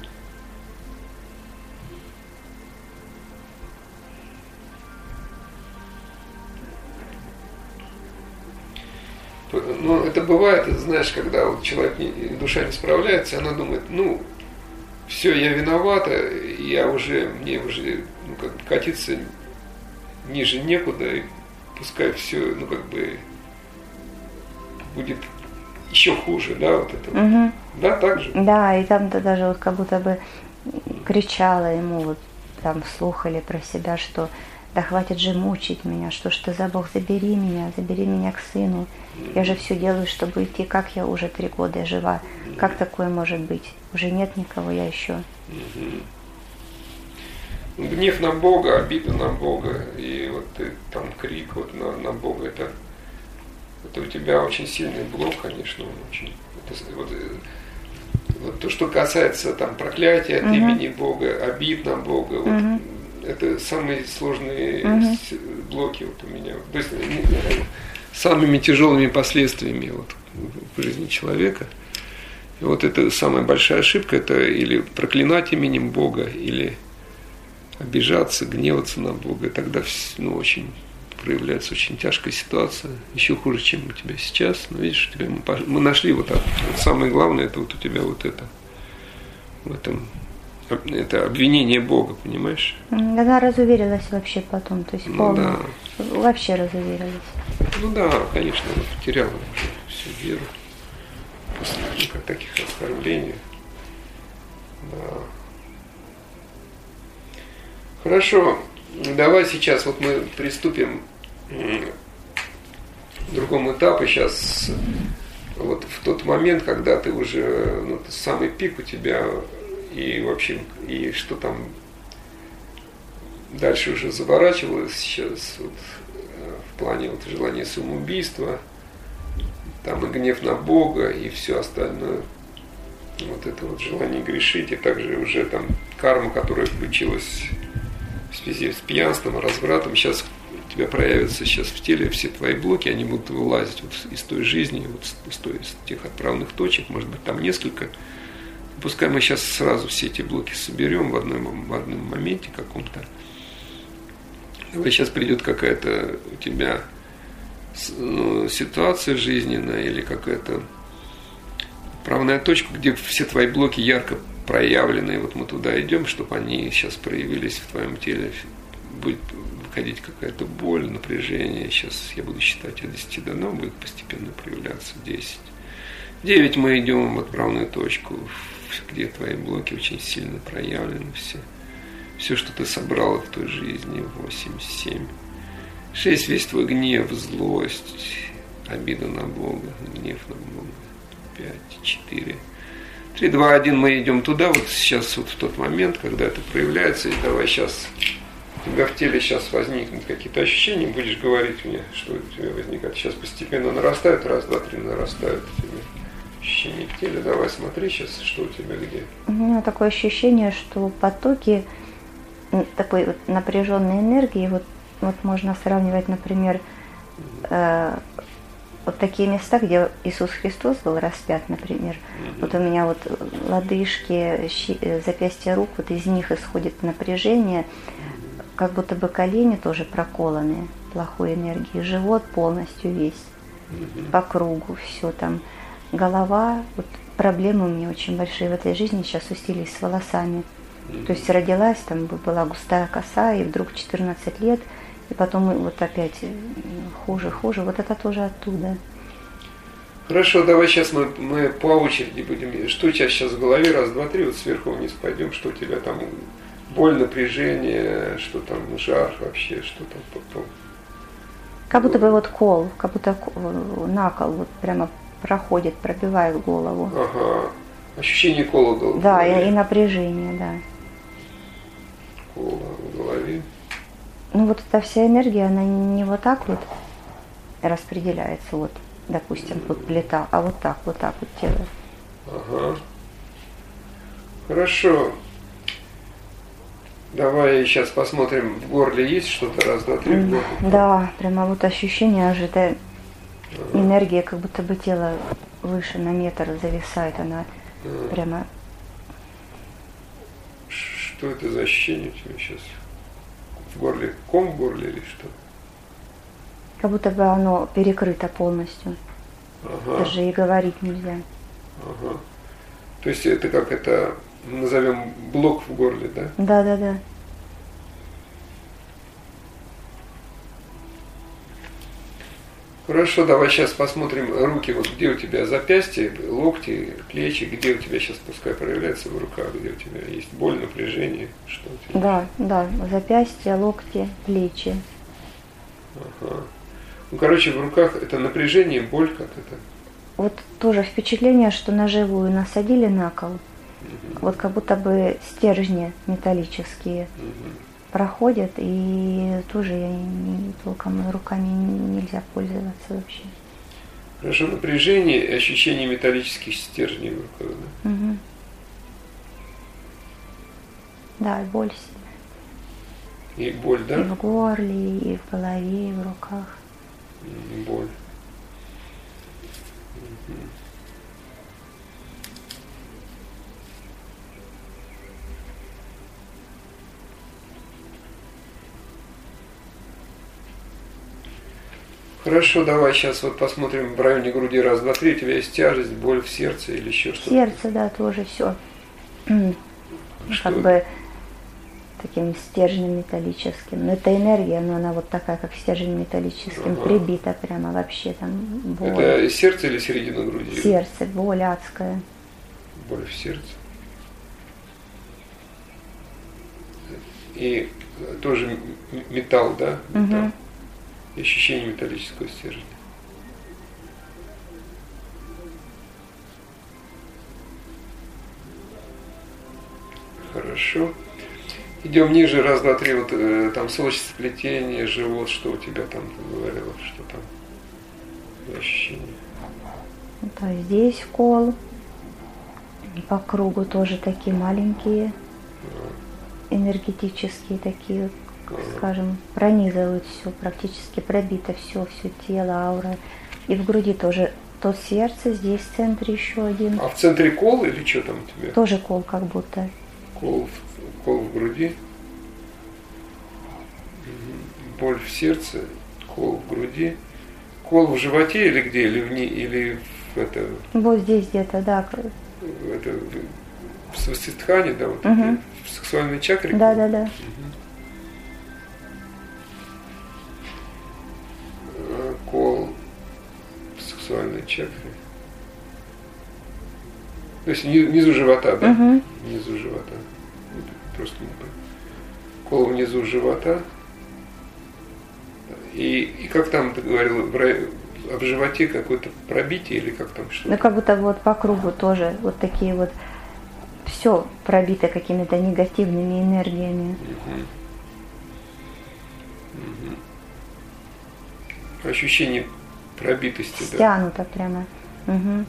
Ну, это бывает, знаешь, когда вот человек, не, душа не справляется, она думает, ну, все, я виновата, я уже, мне уже, ну, как бы катиться ниже некуда, и пускай все, ну, как бы будет еще хуже, да, вот это. Угу. Да, так же? Да, и там-то даже вот как будто бы кричала ему вот там вслух или про себя, что да хватит же мучить меня, что ж ты за Бог, забери меня, забери меня к сыну. Я же все делаю, чтобы идти, как я уже три года жива. Как такое может быть? Уже нет никого, я еще. Гнев на Бога, обида на Бога, и вот ты, там крик вот на, на Бога, это Это у тебя очень сильный блок, конечно, он очень. Это, вот, вот то, что касается там проклятия от uh-huh. имени Бога, обид на Бога, вот, uh-huh. это самые сложные uh-huh. блоки вот у меня. То есть, самыми тяжелыми последствиями вот, в жизни человека. И вот это самая большая ошибка, это или проклинать именем Бога, или обижаться, гневаться на Бога. И тогда ну, очень проявляется очень тяжкая ситуация, еще хуже, чем у тебя сейчас. Но видишь, у тебя мы, мы нашли вот это. Вот самое главное, это вот у тебя вот это. В этом, это обвинение Бога, понимаешь? Она разуверилась вообще потом, то есть ну, полно, да. вообще разуверилась. Ну да, конечно, она потеряла уже всю веру после ну, таких оскорблений. Да. Хорошо. давай сейчас вот мы приступим к другому этапу. Сейчас вот в тот момент, когда ты уже, ну, самый пик у тебя, и вообще, и что там дальше уже заворачивалось сейчас вот, в плане вот желания самоубийства, там и гнев на Бога, и все остальное. Вот это вот желание грешить, и также уже там карма, которая включилась в связи с пьянством, развратом. Сейчас у тебя проявятся сейчас в теле все твои блоки, они будут вылазить вот из той жизни, вот из, той, из тех отправных точек, может быть там несколько. Пускай мы сейчас сразу все эти блоки соберем в одном, в одном моменте каком-то. Давай сейчас придет какая-то у тебя, ну, ситуация жизненная или какая-то отправная точка, где все твои блоки ярко проявлены, и вот мы туда идем, чтобы они сейчас проявились в твоем теле. Будет выходить какая-то боль, напряжение. Сейчас я буду считать от десяти до одного, будет постепенно проявляться десять. девять мы идем в отправную точку, где твои блоки очень сильно проявлены все. Все, что ты собрал в той жизни. восемь, семь. шесть, весь твой гнев, злость, обида на Бога, гнев на Бога. пять, четыре, три, два, один, мы идем туда, вот сейчас вот в тот момент, когда это проявляется, и давай сейчас, у тебя в теле сейчас возникнут какие-то ощущения, будешь говорить мне, что у тебя возникает, сейчас постепенно нарастает, раз, два, три, нарастают у тебя ощущения в теле, давай смотри сейчас, что у тебя где. У меня такое ощущение, что потоки такой вот напряженной энергии, вот, вот можно сравнивать, например, э, вот такие места, где Иисус Христос был распят, например. Mm-hmm. Вот у меня вот лодыжки, щи, запястья рук, вот из них исходит напряжение, mm-hmm. как будто бы колени тоже проколаны плохой энергией, живот полностью весь, mm-hmm. по кругу, все там. Голова, вот проблемы у меня очень большие в этой жизни сейчас усилились с волосами. Mm-hmm. То есть родилась, там была густая коса, и вдруг четырнадцать лет, и потом вот опять хуже, хуже. Вот это тоже оттуда. Хорошо, давай сейчас мы, мы по очереди будем. Что у тебя сейчас в голове? Раз, два, три, вот сверху вниз пойдем. Что у тебя там? Боль, напряжение, что там, жар вообще, что там потом? Как будто бы вот кол, как будто накол вот прямо проходит, пробивает голову. Ага. Ощущение кола в голове. Да, и, и напряжение, да. Кола в голове. Ну вот эта вся энергия, она не вот так вот распределяется, вот, допустим, тут плита, а вот так, вот так вот делает. Ага. Хорошо. Давай сейчас посмотрим, в горле есть что-то, раз, два, три, в горле. Да, прямо вот ощущение, аж это ага. энергия, как будто бы тело выше на метр зависает, она ага. прямо... Что это за ощущение у тебя сейчас? В горле, ком в горле или что? Как будто бы оно перекрыто полностью. Ага. Даже и говорить нельзя. Ага. То есть это как это, назовем, блок в горле, да? Да, да, да. Хорошо, давай сейчас посмотрим руки, вот где у тебя запястья, локти, плечи, где у тебя сейчас пускай проявляется в руках, где у тебя есть боль, напряжение, что у тебя? Да, да, запястья, локти, плечи. Ага. Ну, короче, в руках это напряжение, боль, как это? Вот тоже впечатление, что на живую насадили на кол, угу. вот как будто бы стержни металлические. Угу. Проходят, и тоже я не, толком руками нельзя пользоваться вообще. Хорошо, напряжение и ощущение металлических стержней в руках, да? Угу. Да, и боль сильная. И боль, да? И в горле, и в голове, и в руках. И боль. Угу. Хорошо, давай сейчас вот посмотрим в районе груди, раз, два, три, у тебя есть тяжесть, боль в сердце или еще что-то? Сердце, да, тоже все. Как бы таким стержнем металлическим. Но это энергия, но она вот такая, как стержень металлическим, ага. прибита прямо вообще там боль. Это сердце или середина груди? Сердце, боль адская. Боль в сердце. И тоже металл, да? Металл. Угу. И ощущение металлического стержня. Хорошо. Идем ниже, раз, два, три, вот э, там солнцесплетение, живот, что у тебя там, ты говорила, что там за ощущение? То есть здесь кол, по кругу тоже такие маленькие, А. энергетические такие, А. скажем, пронизывают все, практически пробито все, все тело, аура. И в груди тоже, то сердце, здесь в центре еще один. А в центре кол или что там у тебя? Тоже кол как будто. Кол в, кол в груди. Угу. Боль в сердце, кол в груди. Кол в животе или где? Или в, ни, или в это... Вот здесь где-то, да. Это в сваститхане, да, вот Угу. это, в сексуальной чакре? Да, да, да. Угу. Кол в сексуальной чакре. То есть внизу живота, да? Угу. Внизу живота. Просто не понимаю. Кол внизу живота. И, и как там ты говорила, в, в животе какое-то пробитие или как там что-то? Ну как будто вот по кругу тоже вот такие вот, все пробито какими-то негативными энергиями. Угу. Угу. Ощущение пробитости, да? Стянуто прямо. Угу.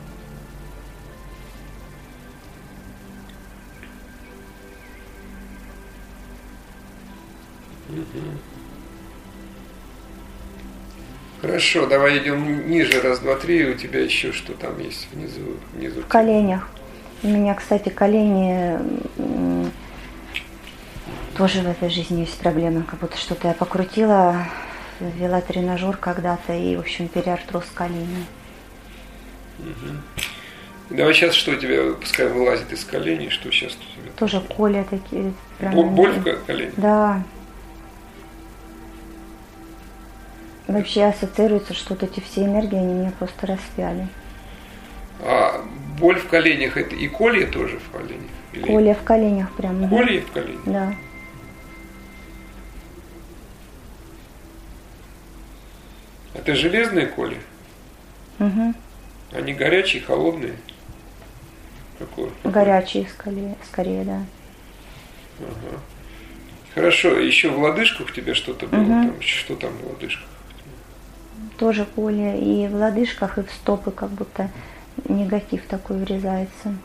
Угу. Хорошо, давай идем ниже, раз, два, три, у тебя еще что там есть внизу? внизу В коленях. У меня, кстати, колени м, тоже в этой жизни есть проблемы, как будто что-то я покрутила, вела тренажер когда-то и, в общем, переартроз коленей. Угу. Давай сейчас, что у тебя, пускай вылазит из коленей, что сейчас у тебя? Тоже коля такие. Прям, Боль, боль в коленях? Да. Вообще ассоциируется, что вот эти все энергии, они меня просто распяли. А боль в коленях, это и колья тоже в коленях? Или... Коля в коленях прям. Колья в коленях? Да. Это железные колья? Угу. Они горячие, холодные? Какое? Горячие скорее, скорее, да. Ага. Хорошо, еще в лодыжках у тебя что-то было? Угу. Там, что там в лодыжках? Тоже коля и в лодыжках, и в стопы как будто негатив такой врезается.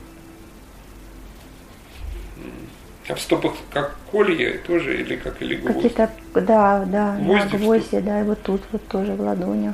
А в стопах как колья тоже или как или гвозди? Какие-то, да, да, Гвозди да, в гвозди, да, и вот тут вот тоже в ладонях.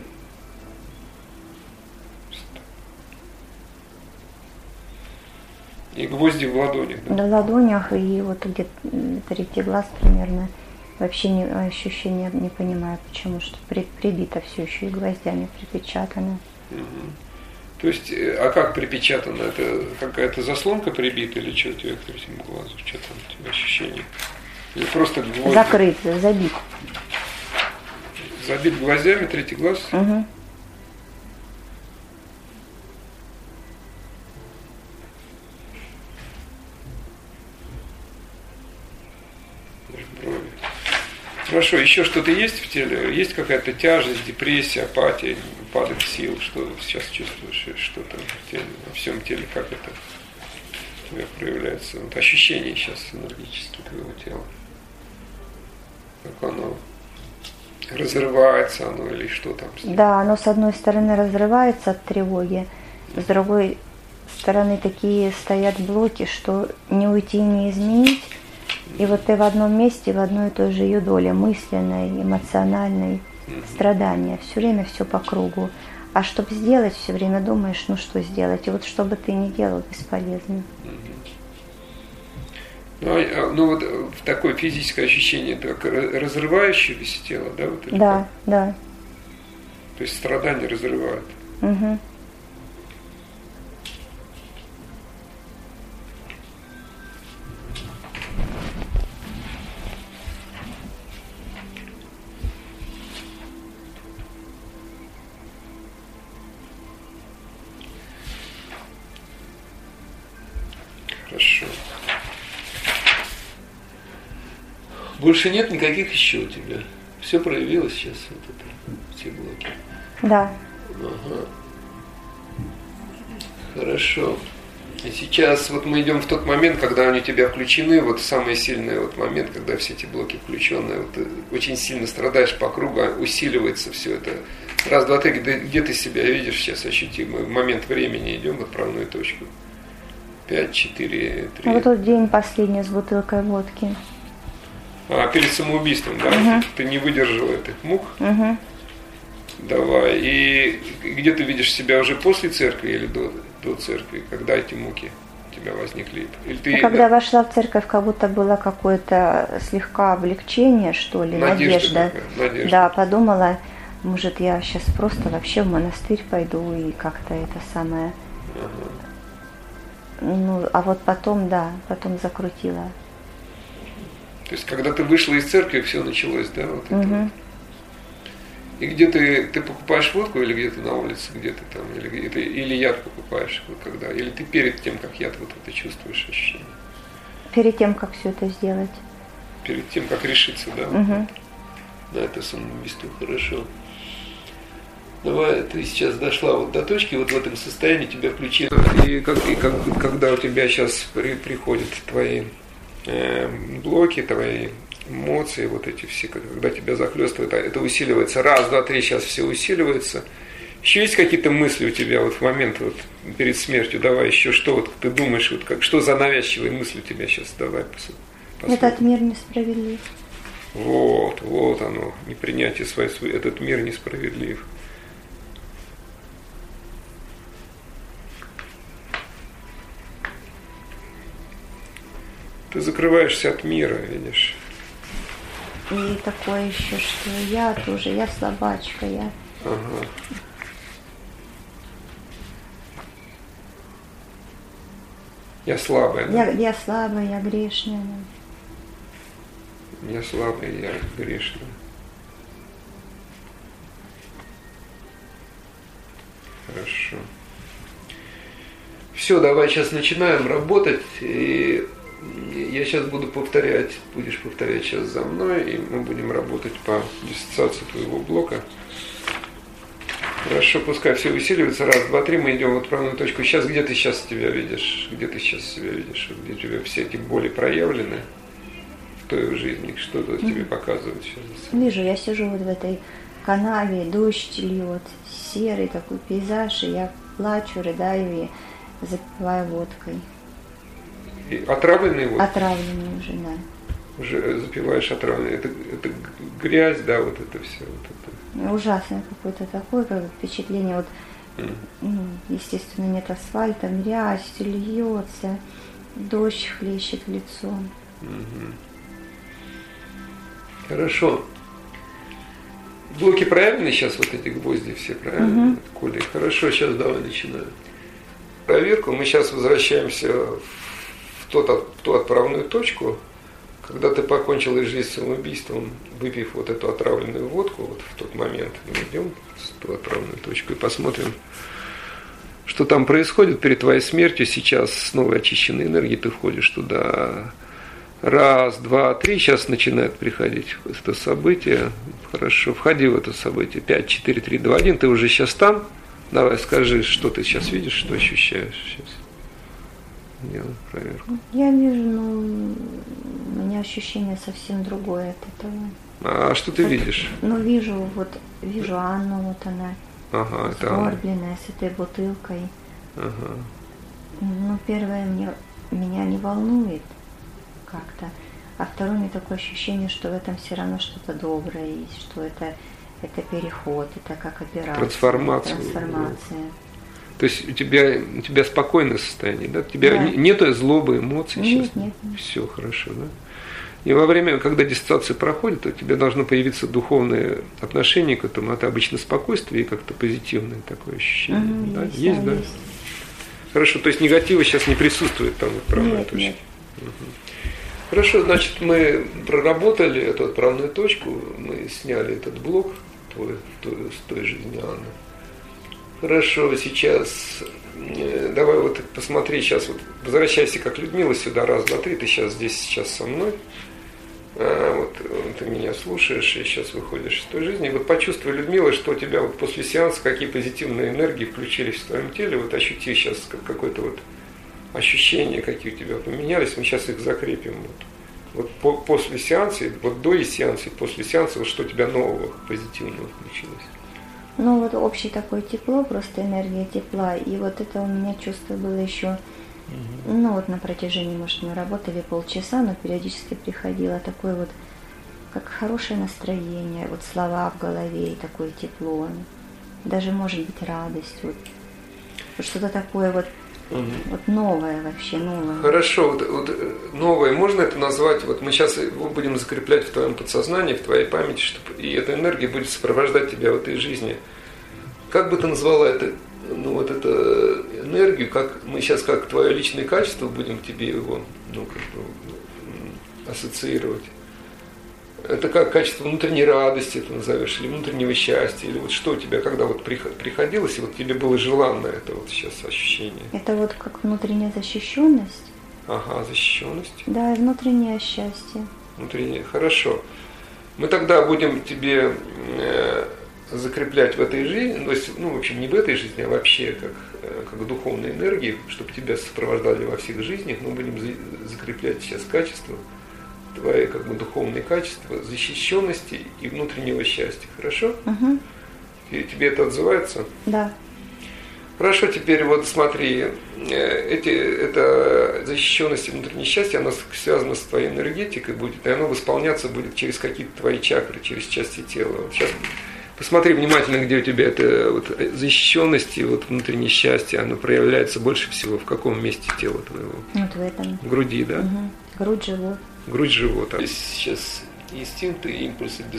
И гвозди в ладонях, да? Да, в ладонях и вот где-то третий глаз примерно. Вообще не, ощущения не понимаю, почему, что при, прибито все еще и гвоздями припечатано. Угу. То есть, а как припечатано? Это какая-то заслонка прибита или что у тебя к третьему глазу? Что там у тебя ощущение? Или просто гвозди? Закрыт, забит. Забит гвоздями третий глаз? Угу. Брови. Хорошо, еще что-то есть в теле? Есть какая-то тяжесть, депрессия, апатия, упадок сил? Что сейчас чувствуешь? Что там в теле, во всем теле, как это у тебя проявляется? Вот ощущение сейчас энергические твоего тела. Как оно разрывается оно или что там? Да, оно с одной стороны разрывается от тревоги, с другой стороны такие стоят блоки, что не уйти, не изменить. И вот ты в одном месте, в одной и той же ее доле, мысленной, эмоциональной, страдания. Все время все по кругу. А чтобы сделать, все время думаешь, ну что сделать. И вот что бы ты ни делал, бесполезно. Ну, ну вот в такое физическое ощущение, как разрывающее весь тело, да? Вот, Да, как? да. То есть страдания разрывают. Угу. Хорошо. Больше нет никаких еще у тебя? Все проявилось сейчас, вот это, все блоки? Да. Ага. Хорошо. И сейчас вот мы идем в тот момент, когда они у тебя включены, вот самый сильный вот момент, когда все эти блоки включены, вот ты очень сильно страдаешь по кругу, усиливается все это. Раз, два, три, где, где ты себя видишь сейчас ощутимо? В момент времени идем в отправную точку. Пять, четыре, три. Вот тот день последний с бутылкой водки. А, перед самоубийством, да? Угу. Ты не выдержала этих мук? Угу. Давай. И где ты видишь себя уже после церкви или до, до церкви, когда эти муки у тебя возникли? Или ты... Когда вошла в церковь, как будто было какое-то слегка облегчение, что ли, надежда. Надежда. надежда. Да, подумала, может, я сейчас просто вообще в монастырь пойду и как-то это самое. Ага. Ну, а вот потом, да, потом закрутила. То есть, когда ты вышла из церкви, все началось, да? Вот это Угу. вот. И где ты, ты покупаешь водку или где ты на улице, где ты там, или, где ты, или яд покупаешь, вот когда, или ты перед тем, как яд вот это чувствуешь ощущение? Перед тем, как все это сделать. Перед тем, как решиться, да? Угу. Да, это самоубийство, хорошо. Давай, ты сейчас дошла вот до точки, вот в этом состоянии тебя включили. И, как, и как, когда у тебя сейчас при, приходят твои э, блоки, твои эмоции, вот эти все, когда тебя захлестывает, это усиливается. Раз, два, три, сейчас все усиливается. Еще есть какие-то мысли у тебя вот в момент вот перед смертью? Давай еще что вот ты думаешь, вот как, что за навязчивые мысли у тебя сейчас? Давай посмотрим. Этот мир несправедлив. Вот, вот оно, непринятие своей, этот мир несправедлив. Ты закрываешься от мира, видишь. И такое еще, что я тоже, я слабачка, я. Ага. Я слабая, да? Я, я слабая, я грешная. Я слабая, я грешная. Хорошо. Все, давай сейчас начинаем работать. И я сейчас буду повторять, будешь повторять сейчас за мной, и мы будем работать по диссоциации твоего блока. Хорошо, пускай все усиливается. Раз, два, три, мы идем в отправную точку. Сейчас где ты сейчас себя видишь? Где ты сейчас себя видишь? Где у тебя все эти боли проявлены в твоей жизни? Что это тебе показывает сейчас? Вижу, я сижу вот в этой канаве, дождь льет, серый такой пейзаж, и я плачу, рыдаю и запиваю водкой. И отравленный водой? Отравленный уже, да. Уже запиваешь отравленный. Это, это грязь, да, вот это все. Вот это. Ужасное какое-то такое, как впечатление. Вот, mm. ну, естественно, нет асфальта, грязь, льется, дождь хлещет в лицо. Mm-hmm. Хорошо. Блоки проявлены сейчас, вот эти гвозди все, правильно? Mm-hmm. Коли. Хорошо, сейчас давай начинаем проверку. Мы сейчас возвращаемся в, тот, в ту отправную точку, когда ты покончил жизнь самоубийством, выпив вот эту отравленную водку, вот в тот момент мы идем в ту отправную точку и посмотрим, что там происходит перед твоей смертью. Сейчас с новой очищенной энергией ты входишь туда. Раз, два, три, сейчас начинает приходить это событие. Хорошо, входи в это событие. Пять, четыре, три, два, один. Ты уже сейчас там. Давай, скажи, что ты сейчас видишь, что ощущаешь сейчас. Делай проверку. Я вижу, ну, у меня ощущение совсем другое от этого. А что ты вот, видишь? Ну, вижу, вот, вижу Анну, вот она, ага, сгорбленная, с этой бутылкой. Ага. Ну, первое, мне, меня не волнует как-то, а второе, у меня такое ощущение, что в этом все равно что-то доброе есть, что это, это переход, это как операция. Трансформация. Трансформация. То есть у тебя, у тебя спокойное состояние, да? У тебя да. нету злобы, эмоций нет, сейчас? Нет, нет. Все хорошо, да? И во время, когда диссоциация проходит, у тебя должно появиться духовное отношение к этому. Это обычно спокойствие и как-то позитивное такое ощущение. Угу, да? Есть, есть, да? Есть. Хорошо, то есть негатива сейчас не присутствует там в отправной нет, точке? Нет. Угу. Хорошо, значит, мы проработали эту отправную точку, мы сняли этот блок твой, той, с той жизни Анны. Хорошо, сейчас э, давай вот посмотри, сейчас вот возвращайся как Людмила сюда, раз, два, три, ты сейчас здесь сейчас со мной. вот ты меня слушаешь и сейчас выходишь из той жизни. И вот почувствуй, Людмила, что у тебя вот после сеанса какие позитивные энергии включились в твоем теле. Вот ощути сейчас какое-то вот ощущение, какие у тебя поменялись. Мы сейчас их закрепим. Вот, вот по, после сеанса, вот до и сеанса, и после сеанса, вот что у тебя нового позитивного включилось? Ну вот общее такое тепло, просто энергия тепла. И вот это у меня чувство было еще. Ну вот на протяжении, может, мы работали полчаса, но периодически приходило такое вот, как хорошее настроение, вот слова в голове и такое тепло, даже может быть радость, вот, вот что-то такое вот, угу. вот новое вообще, новое. Хорошо, вот, вот новое, можно это назвать, вот мы сейчас его будем закреплять в твоем подсознании, в твоей памяти, чтобы, и эта энергия будет сопровождать тебя в этой жизни. Как бы ты назвала это? Ну вот эту энергию, как мы сейчас как твое личное качество будем тебе его, ну, как бы ассоциировать. Это как качество внутренней радости ты назовешь, или внутреннего счастья, или вот что у тебя, когда вот приходилось, и вот тебе было желанно это вот сейчас ощущение? Это вот как внутренняя защищенность. Ага, защищенность. Да, и внутреннее счастье. Внутреннее, хорошо. Мы тогда будем тебе э, закреплять в этой жизни, то есть, ну, в общем, не в этой жизни, а вообще как, как духовной энергии, чтобы тебя сопровождали во всех жизнях, мы будем за, закреплять сейчас качества, твои как бы духовные качества, защищенности и внутреннего счастья. Хорошо? Угу. И тебе это отзывается? Да. Хорошо, теперь вот смотри, эти, это защищенность и внутреннее счастье, оно связано с твоей энергетикой будет, и оно восполняться будет через какие-то твои чакры, через части тела. Вот сейчас посмотри внимательно, где у тебя эта вот защищенность и вот внутреннее счастье, оно проявляется больше всего в каком месте тела твоего? Вот в этом. В груди, да? Угу. Грудь, живот. Грудь, живот. А здесь сейчас инстинкты, импульсы